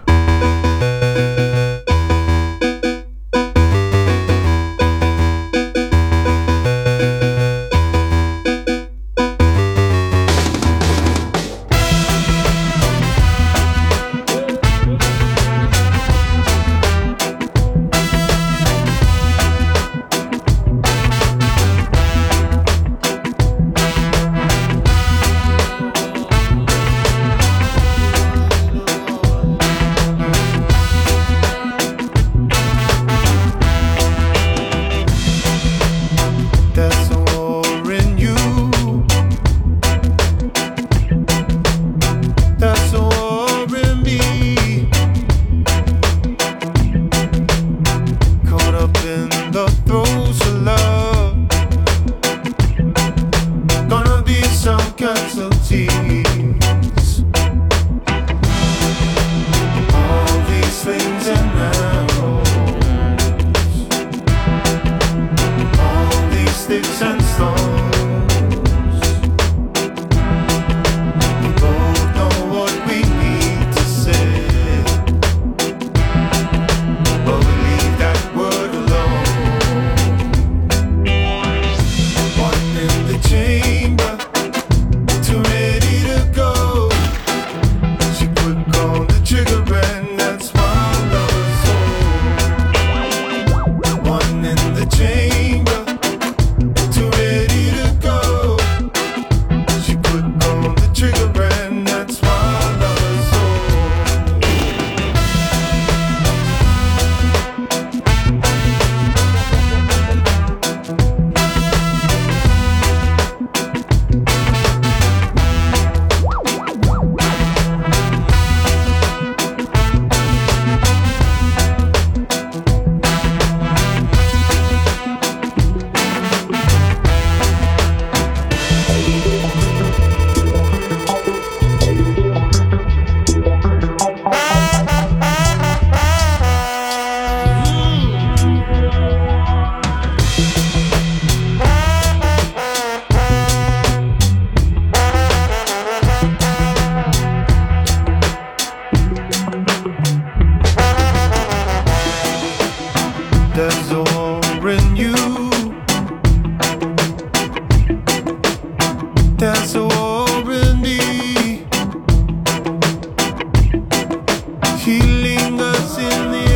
He lingers in the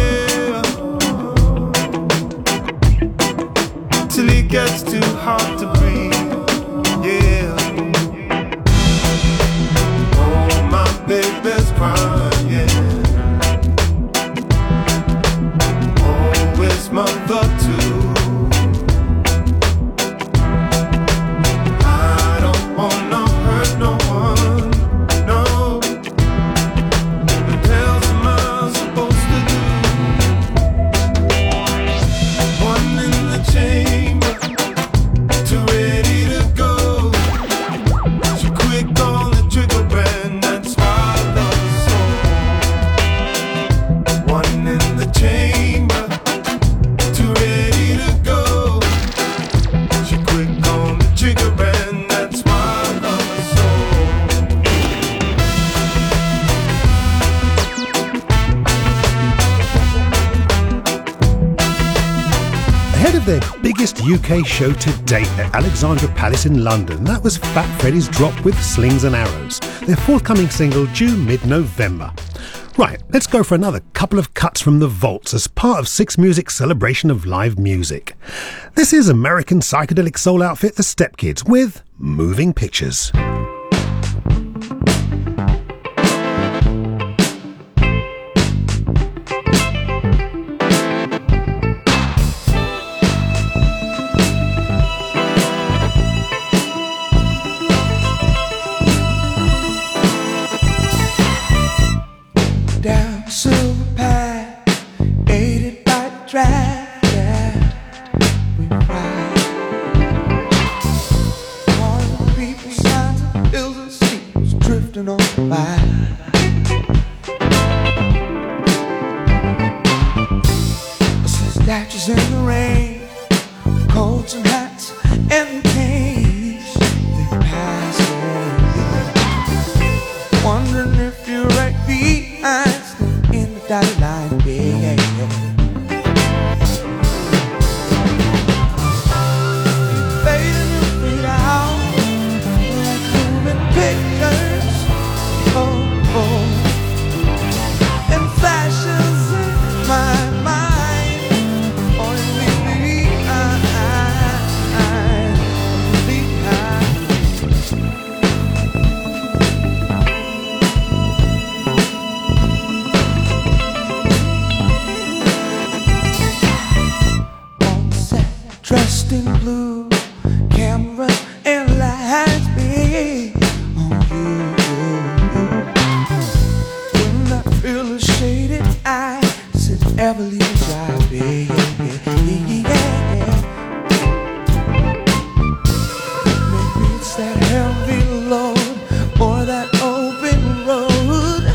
air till it gets too hard to breathe. Yeah. Oh, my baby's crying. Oh, his mother too. I don't wanna hurt no one, no. What else am I supposed to do? One in the chamber, too ready to go. She quick on the trigger and that's why I love so. One in the chamber, too ready to go. She quick on the trigger and that's why I love so. Ahead of their biggest UK show to date at Alexandra Palace in London, that was Fat Freddy's drop with Slings and Arrows, their forthcoming single due mid-November. Right, let's go for another couple of cuts from the vaults as part of Six Music's celebration of live music. This is American psychedelic soul outfit The Step Kids with Moving Pictures. Down Silver Path, aided by the drag, we ride. All the people, signs of hills and steeples drifting on by. Statues in the rain, coats and hats and canes, they pass away. Wondering if you're right behind, still in the dotted line, yeah. Fading and fade out like moving pictures, oh, oh. And flashes in my mind, only behind. Dressed in blue, camera and lights be on you. When I feel a shaded eye, since ever leave dry, yeah. Maybe it's that heavy load or that open road.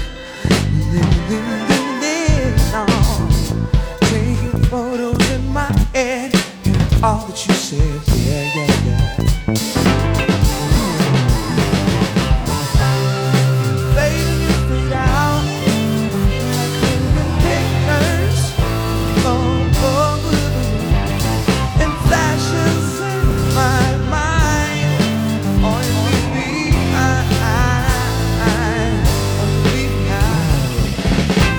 Living on, taking photos in my head. All that you said, yeah. Fading and fade out like moving pictures, oh, oh. And flashes in my mind, only behind.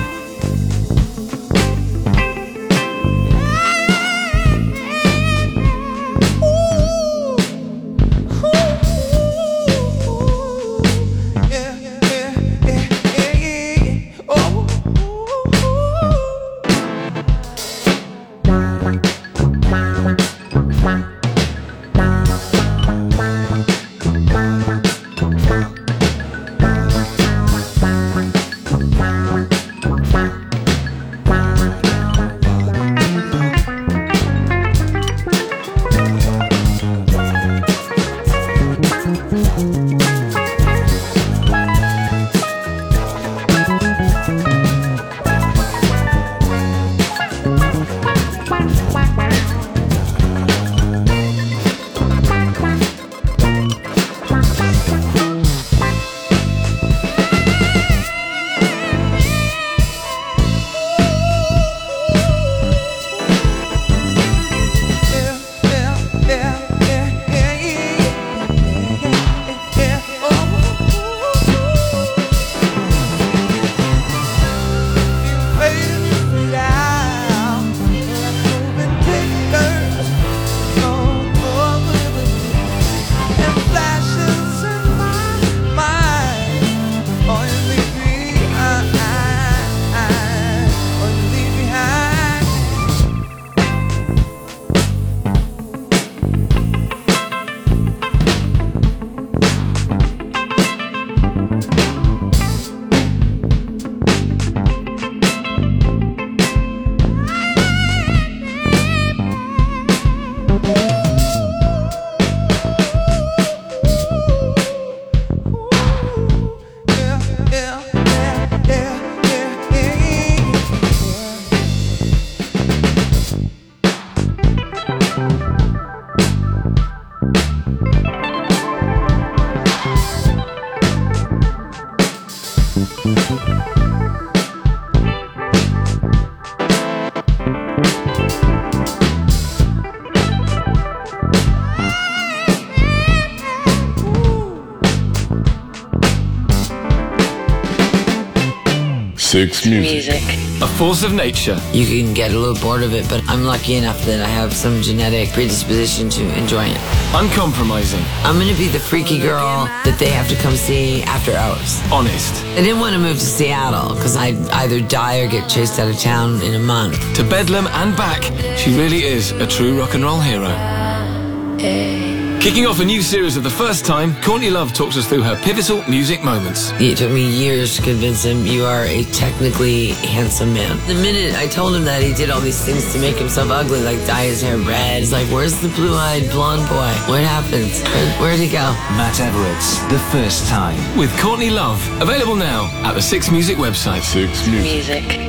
Six Music. A force of nature. You can get a little bored of it, but I'm lucky enough that I have some genetic predisposition to enjoying it. Uncompromising. I'm gonna be the freaky girl that they have to come see after hours. Honest. I didn't want to move to Seattle because I'd either die or get chased out of town in a month. To Bedlam and back, she really is a true rock and roll hero. Kicking off a new series of The First Time, Courtney Love talks us through her pivotal music moments. It took me years to convince him you are a technically handsome man. The minute I told him that, he did all these things to make himself ugly, like dye his hair red. He's like, where's the blue-eyed blonde boy? What happened? Where'd he go? Matt Everett's The First Time. With Courtney Love. Available now at the Six Music website. Six Music.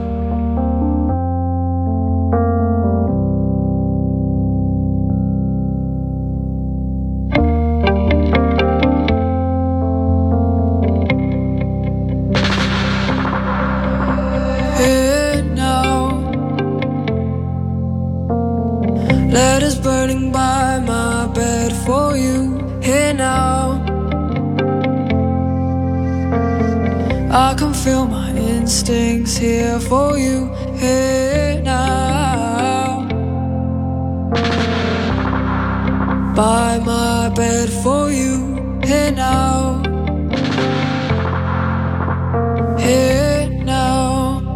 Letters burning by my bed for you. Here now, I can feel my instincts here for you. Here now, by my bed for you. Here now, here now.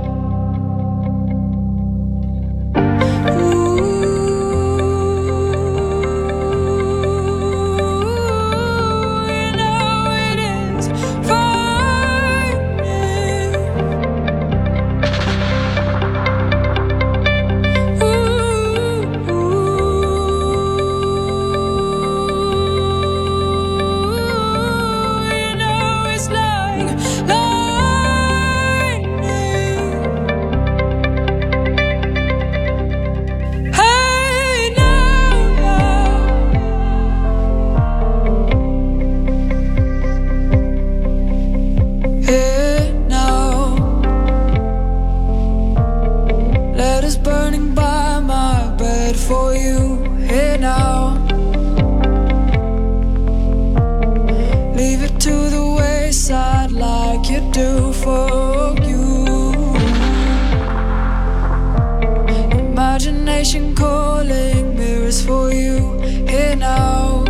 Imagination calling, mirrors for you. Here now,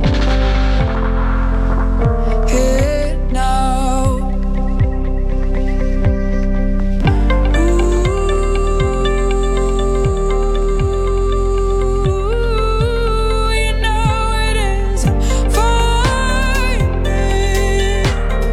here now. Ooh, you know it is frightening.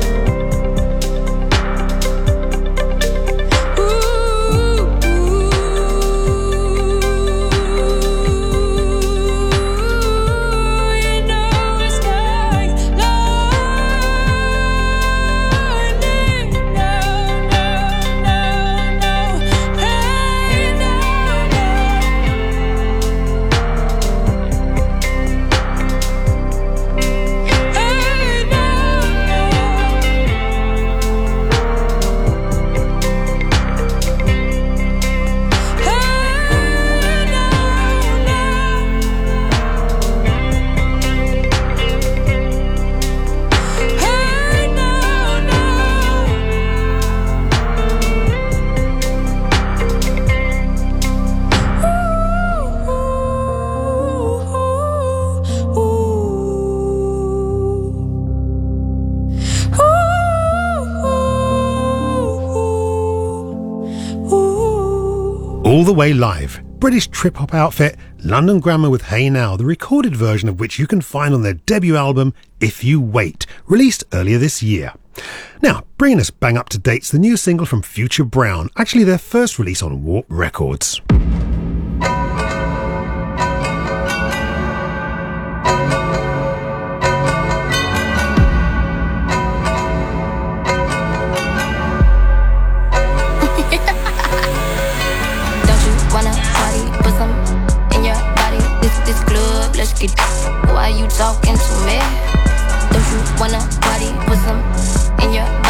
All the Way Live, British trip-hop outfit London Grammar with Hey Now, the recorded version of which you can find on their debut album If You Wait, released earlier this year. Now, bringing us bang up to date's the new single from Future Brown, actually their first release on Warp Records. Why you talking to me? Don't you wanna party with some in your body?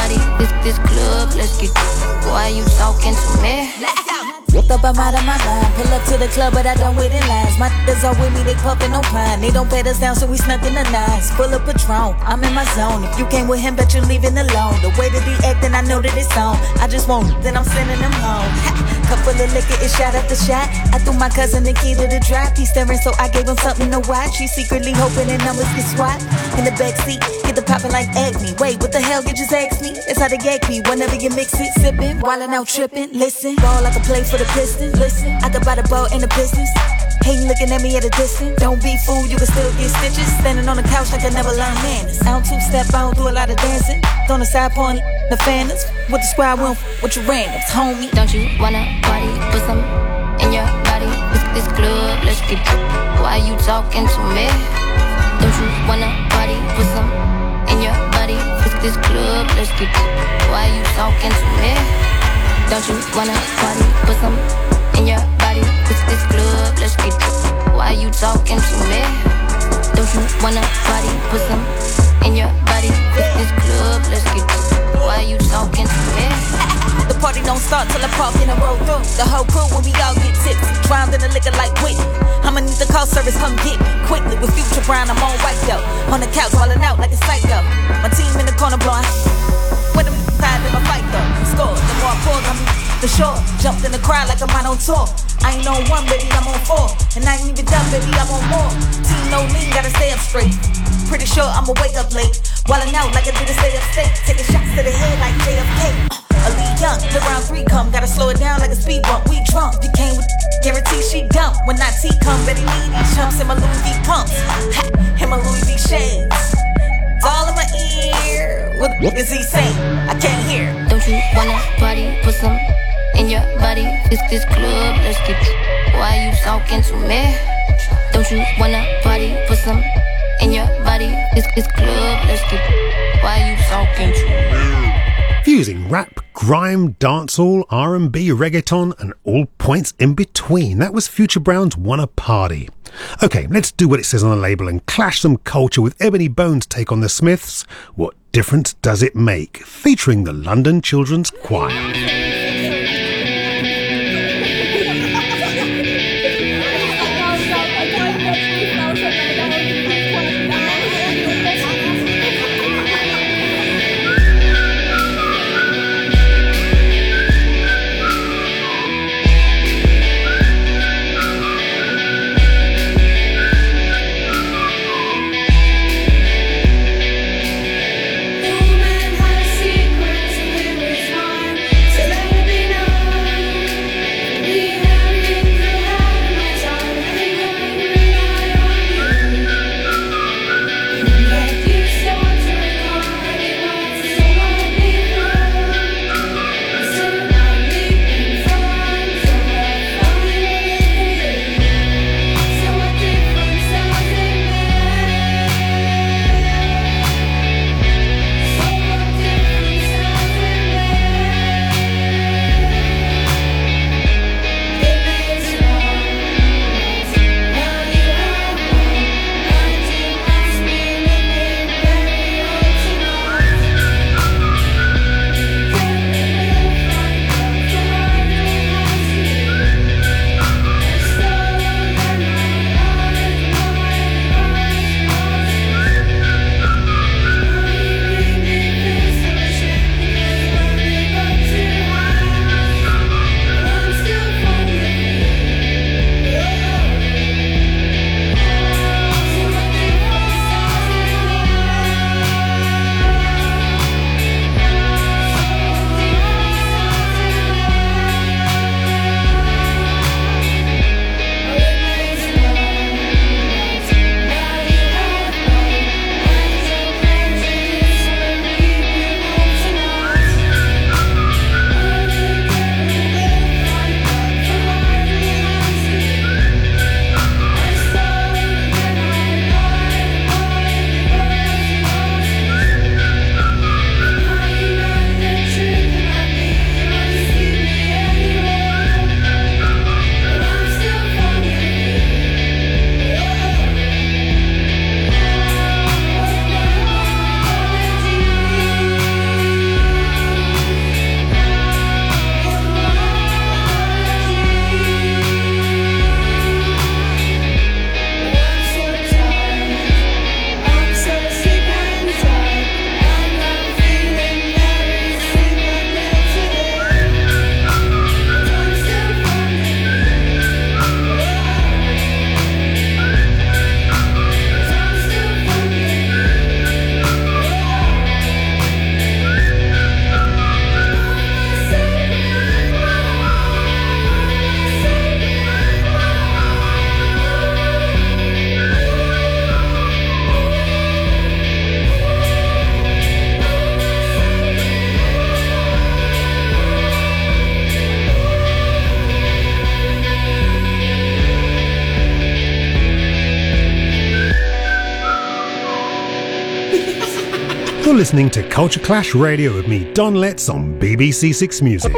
party, this club, let's get. Why you talking to me? Woke up, I'm out of my mind. Pull up to the club, but I don't wait in lines. My niggas all with me, they puffin' on pine. They don't bet us down, so we snuck in the nines. Full of Patron, I'm in my zone. If you came with him, bet you leaving alone. The way that he actin', I know that it's on. I just want, then I'm sending him home. Cup full of liquor, it's shot after shot. I threw my cousin the key to the drop. He's staring, so I gave him something to watch. He's secretly hoping the numbers get swapped. In the backseat, get the poppin' like Acme. Wait, what the hell, you just asked me? It's how they gag me. Whenever you mix it, sippin', wildin' out, trippin'. Listen, ball like a play for the Pistons. Listen, I could buy the ball in the business. Hating looking at me at a distance. Don't be fooled, you can still get stitches. Standing on the couch like I never learned manners. I don't two-step, I don't do a lot of dancing. On the side point, the fanners. With the squad, we don't with your randoms, homie. Don't you wanna party? Put some in your body. This club, let's get. Why you talking to me? Don't you wanna party? Put some in your body. This club, let's get. Why you talking to me? Don't you wanna party? Put some in your body. This club, let's get. Why you talking to me? Don't you wanna party? Put some in your body. This club, let's get. Why you talking to me? The party don't start till I park in a roll through. The whole crew when we all get tips. Drowned in the liquor like Whitney. I'ma need the call service, come get me quickly. With Future Brown, I'm on white though. On the couch, falling out like a psycho. My team in the corner blowing. When I'm tired in my fight though. Score, the more I pulled on me. The shore, jumped in the crowd like I'm out on tour. I ain't on one, baby, I'm on four. And I ain't even done, baby, I'm on more. Team no lean, gotta stay up straight. Pretty sure I'ma wake up late. Wildin' out like I did a stay up state. Taking shots to the head like JFK. Elite young, till round 3 come. Gotta slow it down like a speed bump. We drunk, you came with guarantee she dump. When I T come, Betty need these chumps in my Louis V pumps. Ha, in my Louis V shades. It's all in my ear. What is he saying? I can't hear. Don't you wanna party? Put some in your body. This club, let's get. Why you talking to me? Don't you wanna party? Put some in your body. This club, let's get. Why you talking to me? Fusing rap, grime, dancehall, R&B, reggaeton and all points in between. That was Future Brown's Wanna Party. Okay, let's do what it says on the label and clash some culture with Ebony Bones' take on the Smiths. What difference does it make? Featuring the London Children's Choir. No man has secrets, there is one. listening to Culture Clash Radio with me, Don Letts, on BBC Six Music.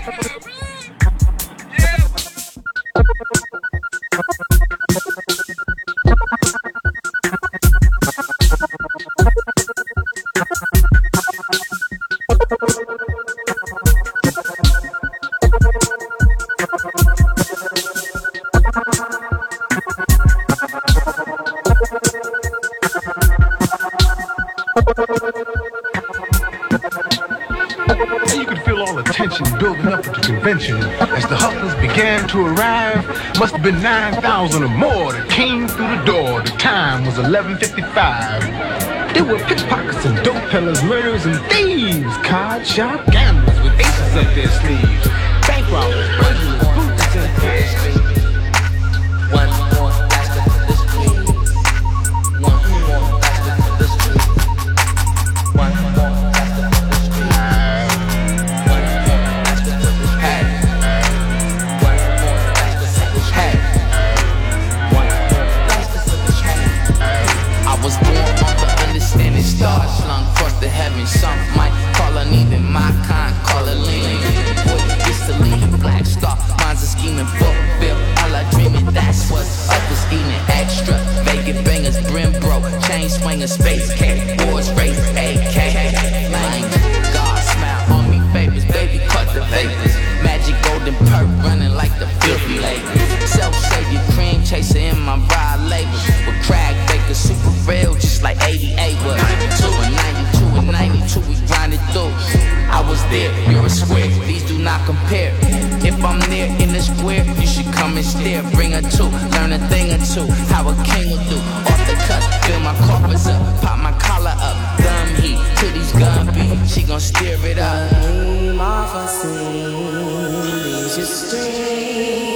As the hustlers began to arrive, must have been 9,000 or more that came through the door. The time was 11:55. There were pickpockets and dope peddlers, murderers and thieves, card shop gamblers with aces up their sleeves, bank robbers, burglars, boots and thieves. One more faster for the street. One more faster for the street. One more faster for the street. One more faster for the street. One more faster for the street. One more faster for the street. I was born on the understanding star slung across the heavens. Some might call her even my kind, call her lean. Boy, it's the lean black star. Mine's a scheming fulfill. All I dreaming, that's what others eating extra. Vacant bangers, brim broke, chain swingers, space cake, boys race, AK. Lane, God smile on me, favors, baby, cut the vapors. Magic golden perk running like the filthy lady. Self-savior, cream chaser in my ride labels. With crag baker, super real, just like 88 was. 92 and 92 and 92, we grinded through. I was there, you're a square, these do not compare. If I'm near in the square, you should come and stare. Bring a two, learn a thing or two. How a king will do. Off the cut, fill my corpus up, pop my collar up. Thumb heat to these gun beats, she gon' steer it up. Name of a sin is your strength.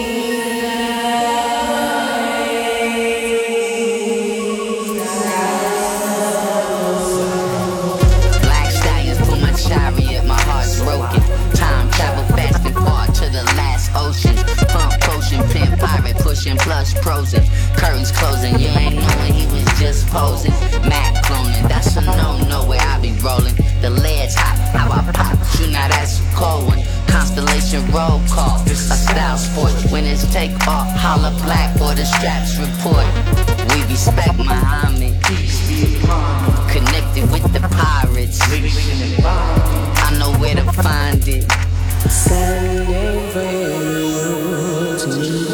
Black stallions pull my chariot, my heart's broken. Time travel fast and far to the last ocean. Pump potion, pimp pirate, pushing plus prosing. Curtains closing, you ain't knowing he was just posing. Mac cloning, that's a no-no where I be rolling. The ledge hot, how I pop, you now that's a cold one. Constellation roll call, a style sport. When it's take off, holla black or the straps report. We respect Muhammad, connected with the pirates. I know where to find it. Sending for you to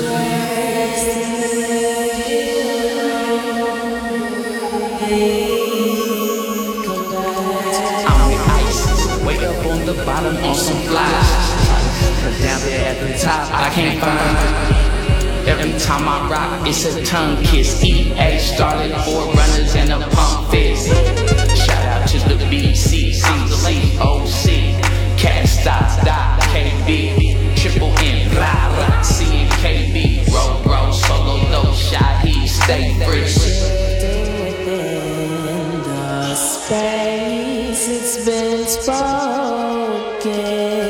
I'm the ISIS, way up on the bottom on some flies. Cause down there at the top, I can't find it. Every time I rock, it's a tongue kiss. EA started 4 runners and a pump fist. Shout out to the BC, CC, OC, Cat Stocks, Dot, KB, Triple M, blah, blah, C and KB, roll, solo, low, shot, he stay free. within the space, it's been spoken.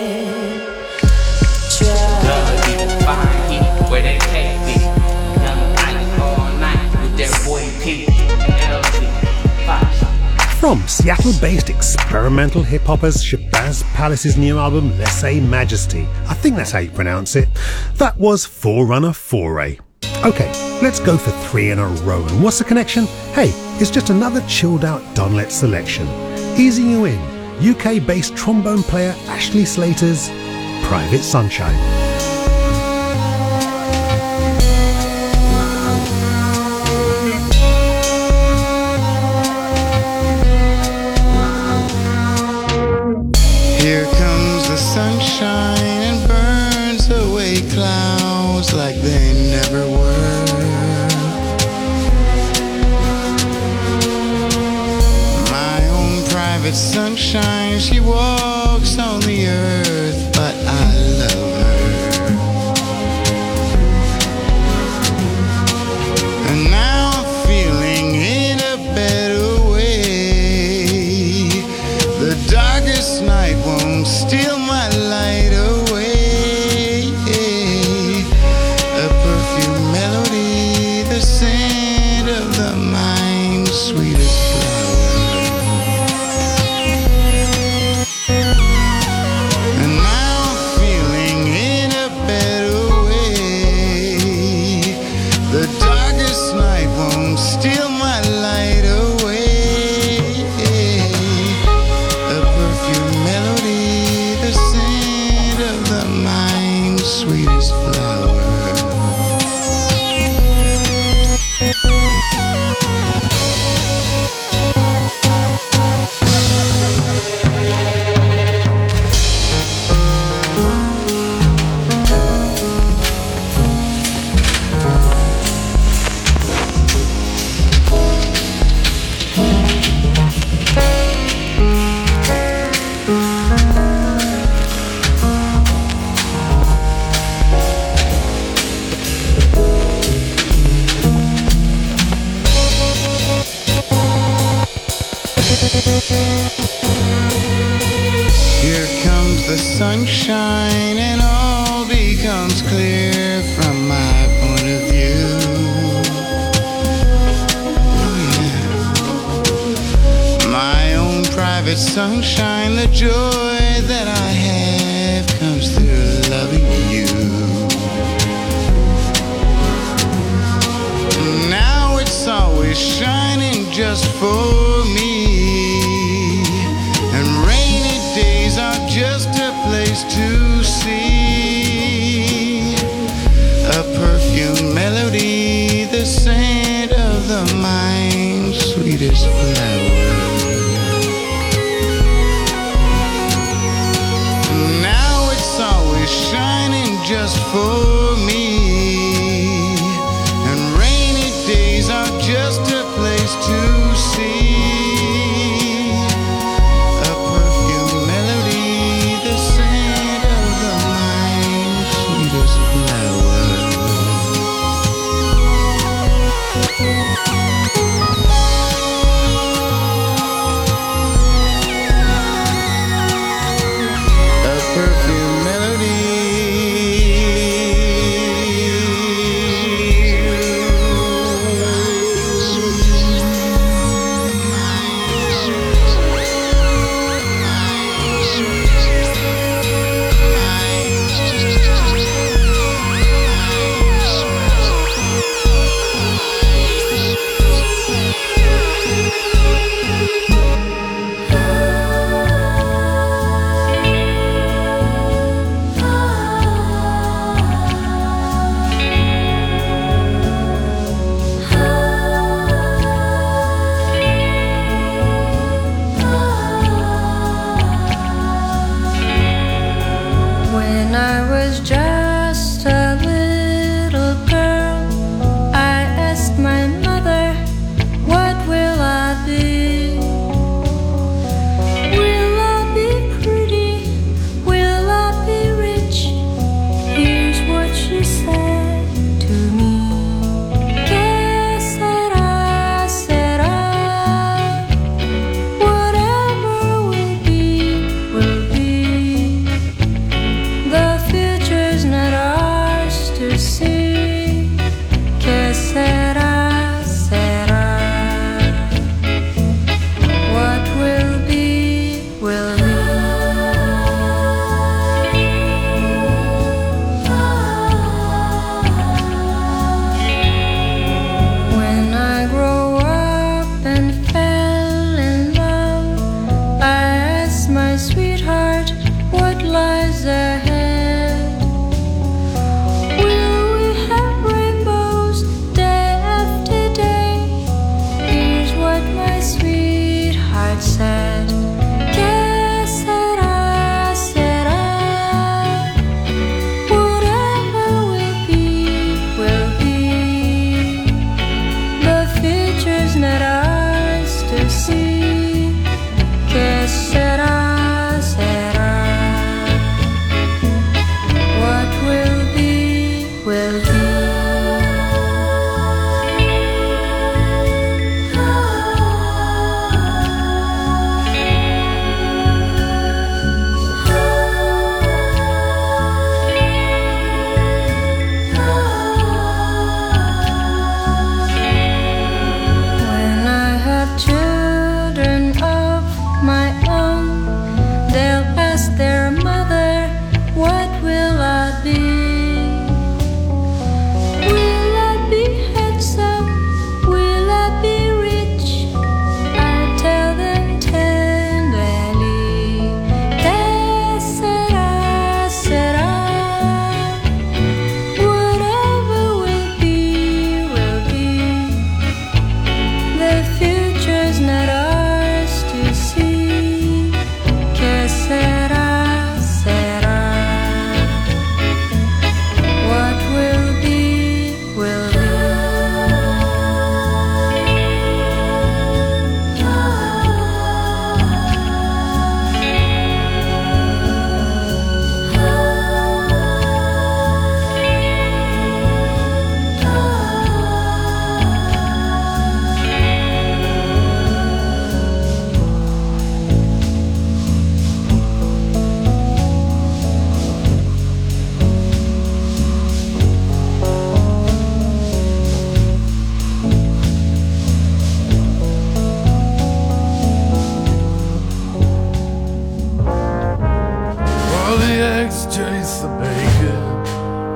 Where they take me, young ice all night with their boy P, LZ, Fox. From Seattle-based experimental hip-hoppers Shabazz Palace's new album Laissez Majesty, I think that's how you pronounce it, that was Forerunner Foray. Okay, let's go for 3 in a row. And what's the connection? Hey, it's just another chilled-out Don Letts selection. Easing you in, UK-based trombone player Ashley Slater's Private Sunshine. Here comes the sunshine and burns away clouds like they never were. My own private sunshine, she walks on the earth, but I love her. And now I'm feeling in a better way. The darkest night won't steal my light away. A perfume melody, the scent of the mind's sweetest flower. sunshine and all becomes clear from my point of view. Oh yeah. My own private sunshine, the joy that I have comes through loving you. Now it's always shining just for me, and rainy days are just a place to see a perfume melody, the scent of the mind's sweetest flower. Now it's always shining just for me, and rainy days are just a place to see a perfume melody, the scent of the mind's sweetest flower. A perfume melody,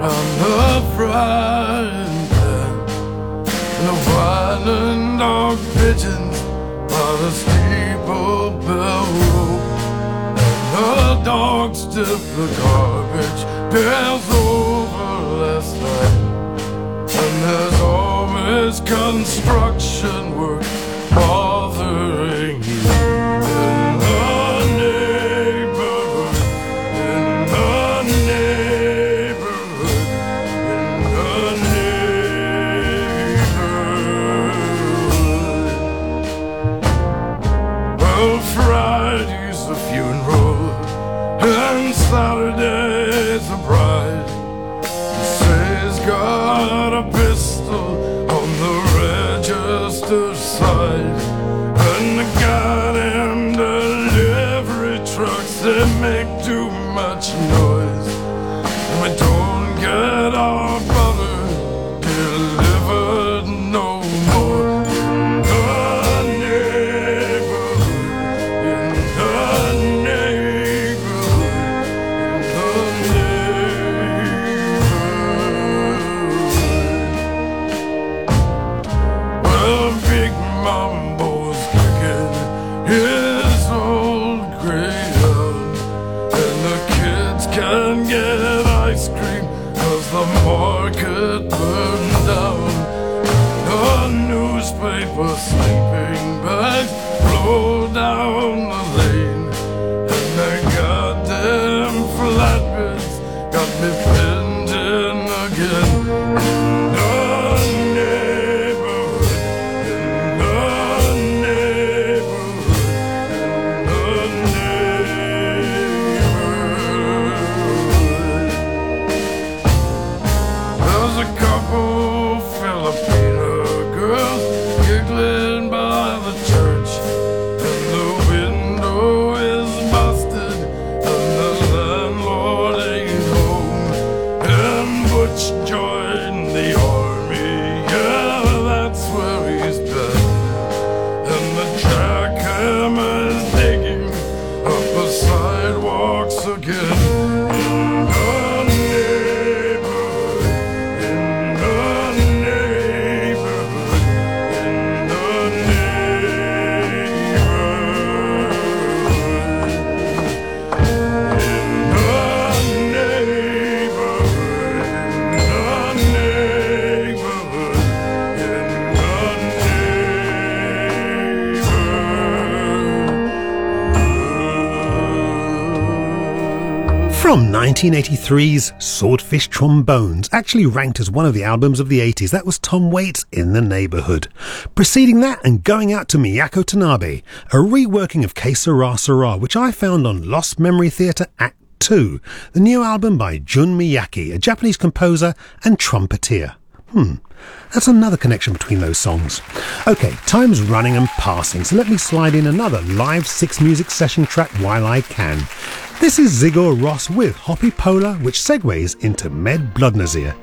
on the frying pan, and the whining dog pigeons by the steeple bell rope, and the dogs dip the garbage pails over last night, and there's always construction work bothering you. Saturday's a bride. He says got a pistol on the register side, and the goddamn delivery trucks, they make too much noise, and we don't get our butter delivered no more. The market burned down, the newspaper sleeping bags blow down the lane, and the goddamn flatbeds got me pinned in again. In the neighborhood, in the neighborhood, in the There's a couple Filipino girls giggling by the church, and the window is busted, and the landlord ain't home, and Butch joined the army, yeah, that's where he's been, and the jackhammer's digging up the sidewalks again. From 1983's Swordfish Trombones, actually ranked as one of the albums of the 80s, that was Tom Waits' In the Neighborhood. Preceding that and going out to Miyako Tanabe, a reworking of Que Sera Sera, which I found on Lost Memory Theatre Act 2, the new album by Jun Miyake, a Japanese composer and trumpeter. That's another connection between those songs. Okay, time's running and passing, so let me slide in another live 6 Music session track while I can. This is Zigor Ross with Hoppy Polar, which segues into Med Bloodnazir.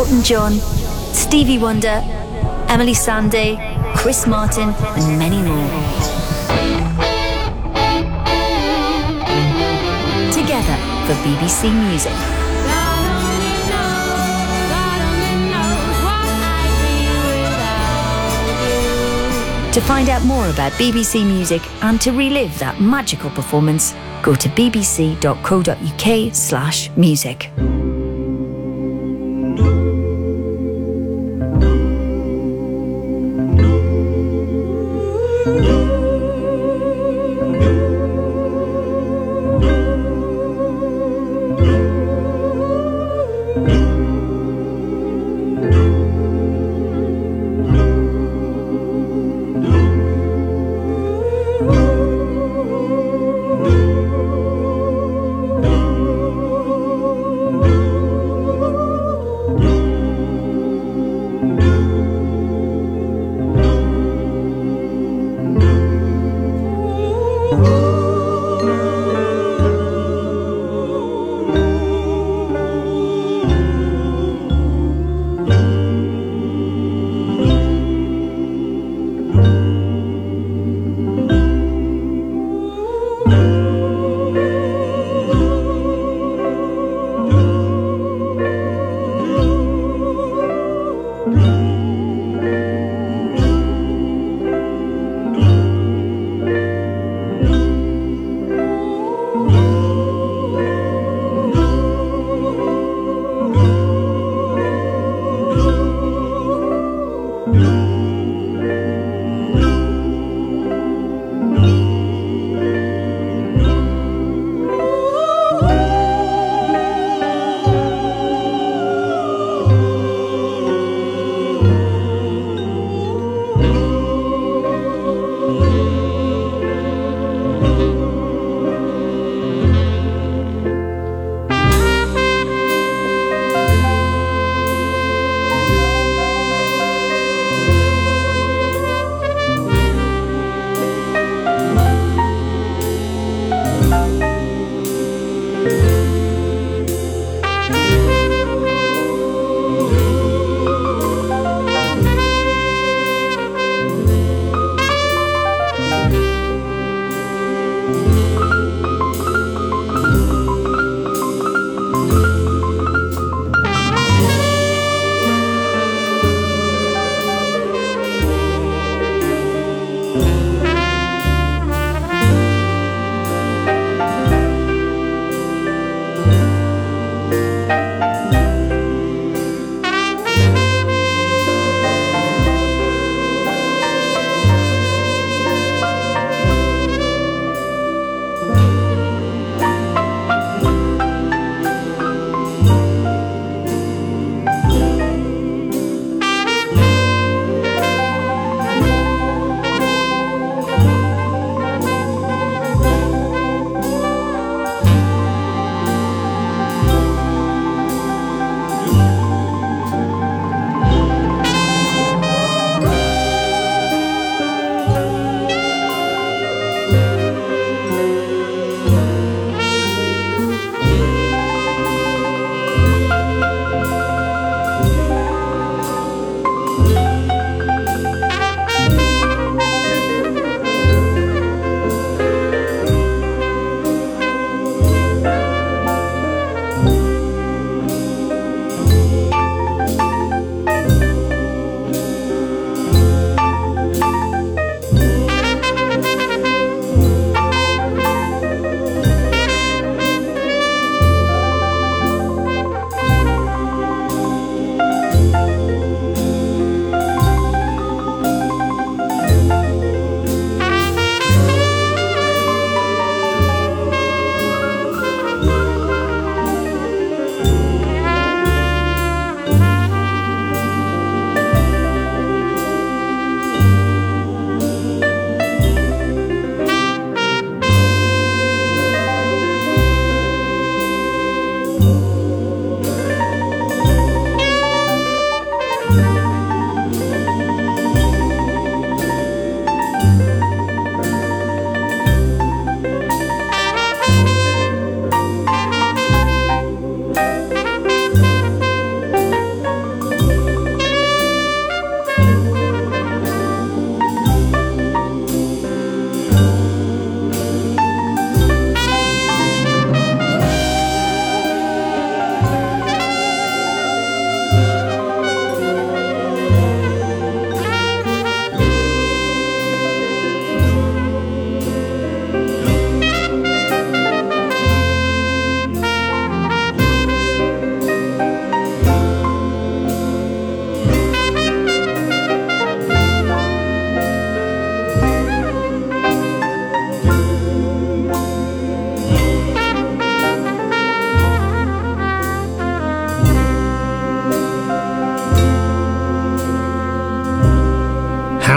Elton John, Stevie Wonder, Emily Sandé, Chris Martin, and many more. Together for BBC Music. To find out more about BBC Music and to relive that magical performance, go to bbc.co.uk/music.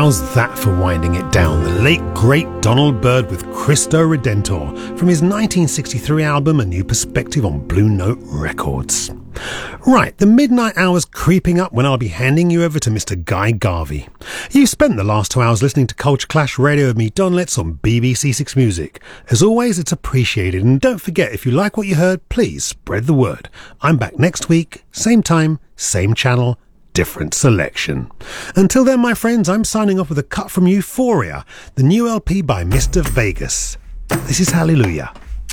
How's that for winding it down? The late, great Donald Byrd with Cristo Redentor from his 1963 album A New Perspective on Blue Note Records. Right, the midnight hour's creeping up when I'll be handing you over to Mr. Guy Garvey. You've spent the last 2 hours listening to Culture Clash Radio with me, Don Letts, on BBC Six Music. As always, it's appreciated, and don't forget, if you like what you heard, please spread the word. I'm back next week, same time, same channel, different selection. Until then, my friends, I'm signing off with a cut from Euphoria, the new LP by Mr. Vegas. This is Hallelujah.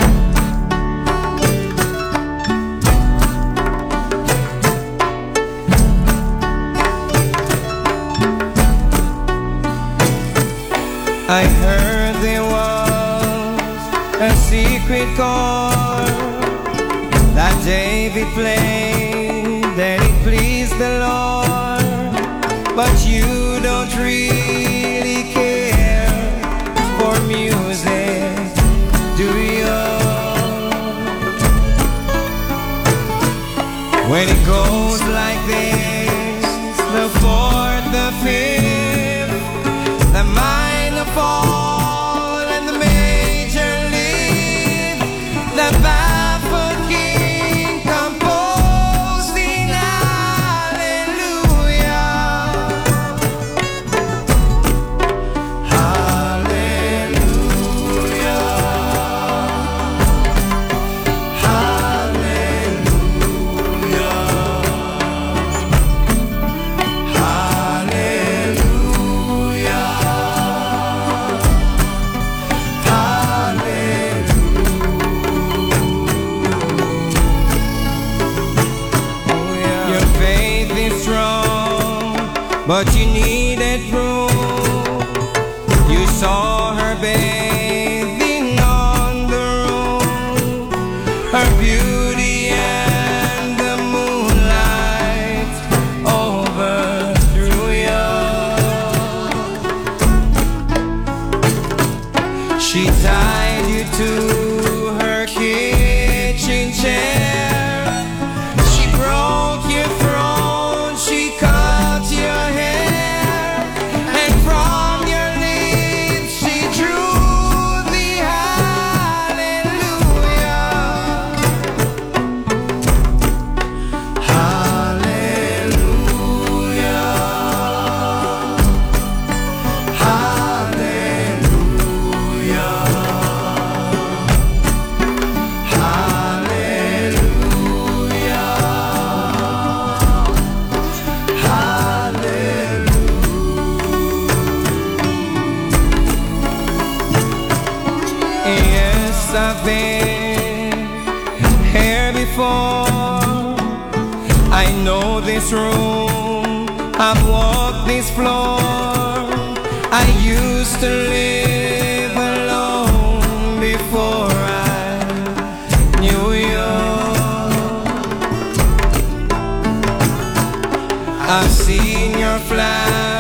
I heard there was a secret chord that David played, that it pleased the Lord. But you don't really care for music, do you? When it goes like this, the fourth, the fifth, the minor fall and the major lead, the baffled king composing hallelujah, hallelujah, but you needed proof. You saw her bathing on the road, her beauty and the moonlight overthrew you. She tied you to her kitchen chair, she broke your throne, she cut your hair, and from your lips she drew the hallelujah, hallelujah, Yes, I've been here before. I know this room, I've walked this floor. I used to live alone before I knew you. I've seen your flash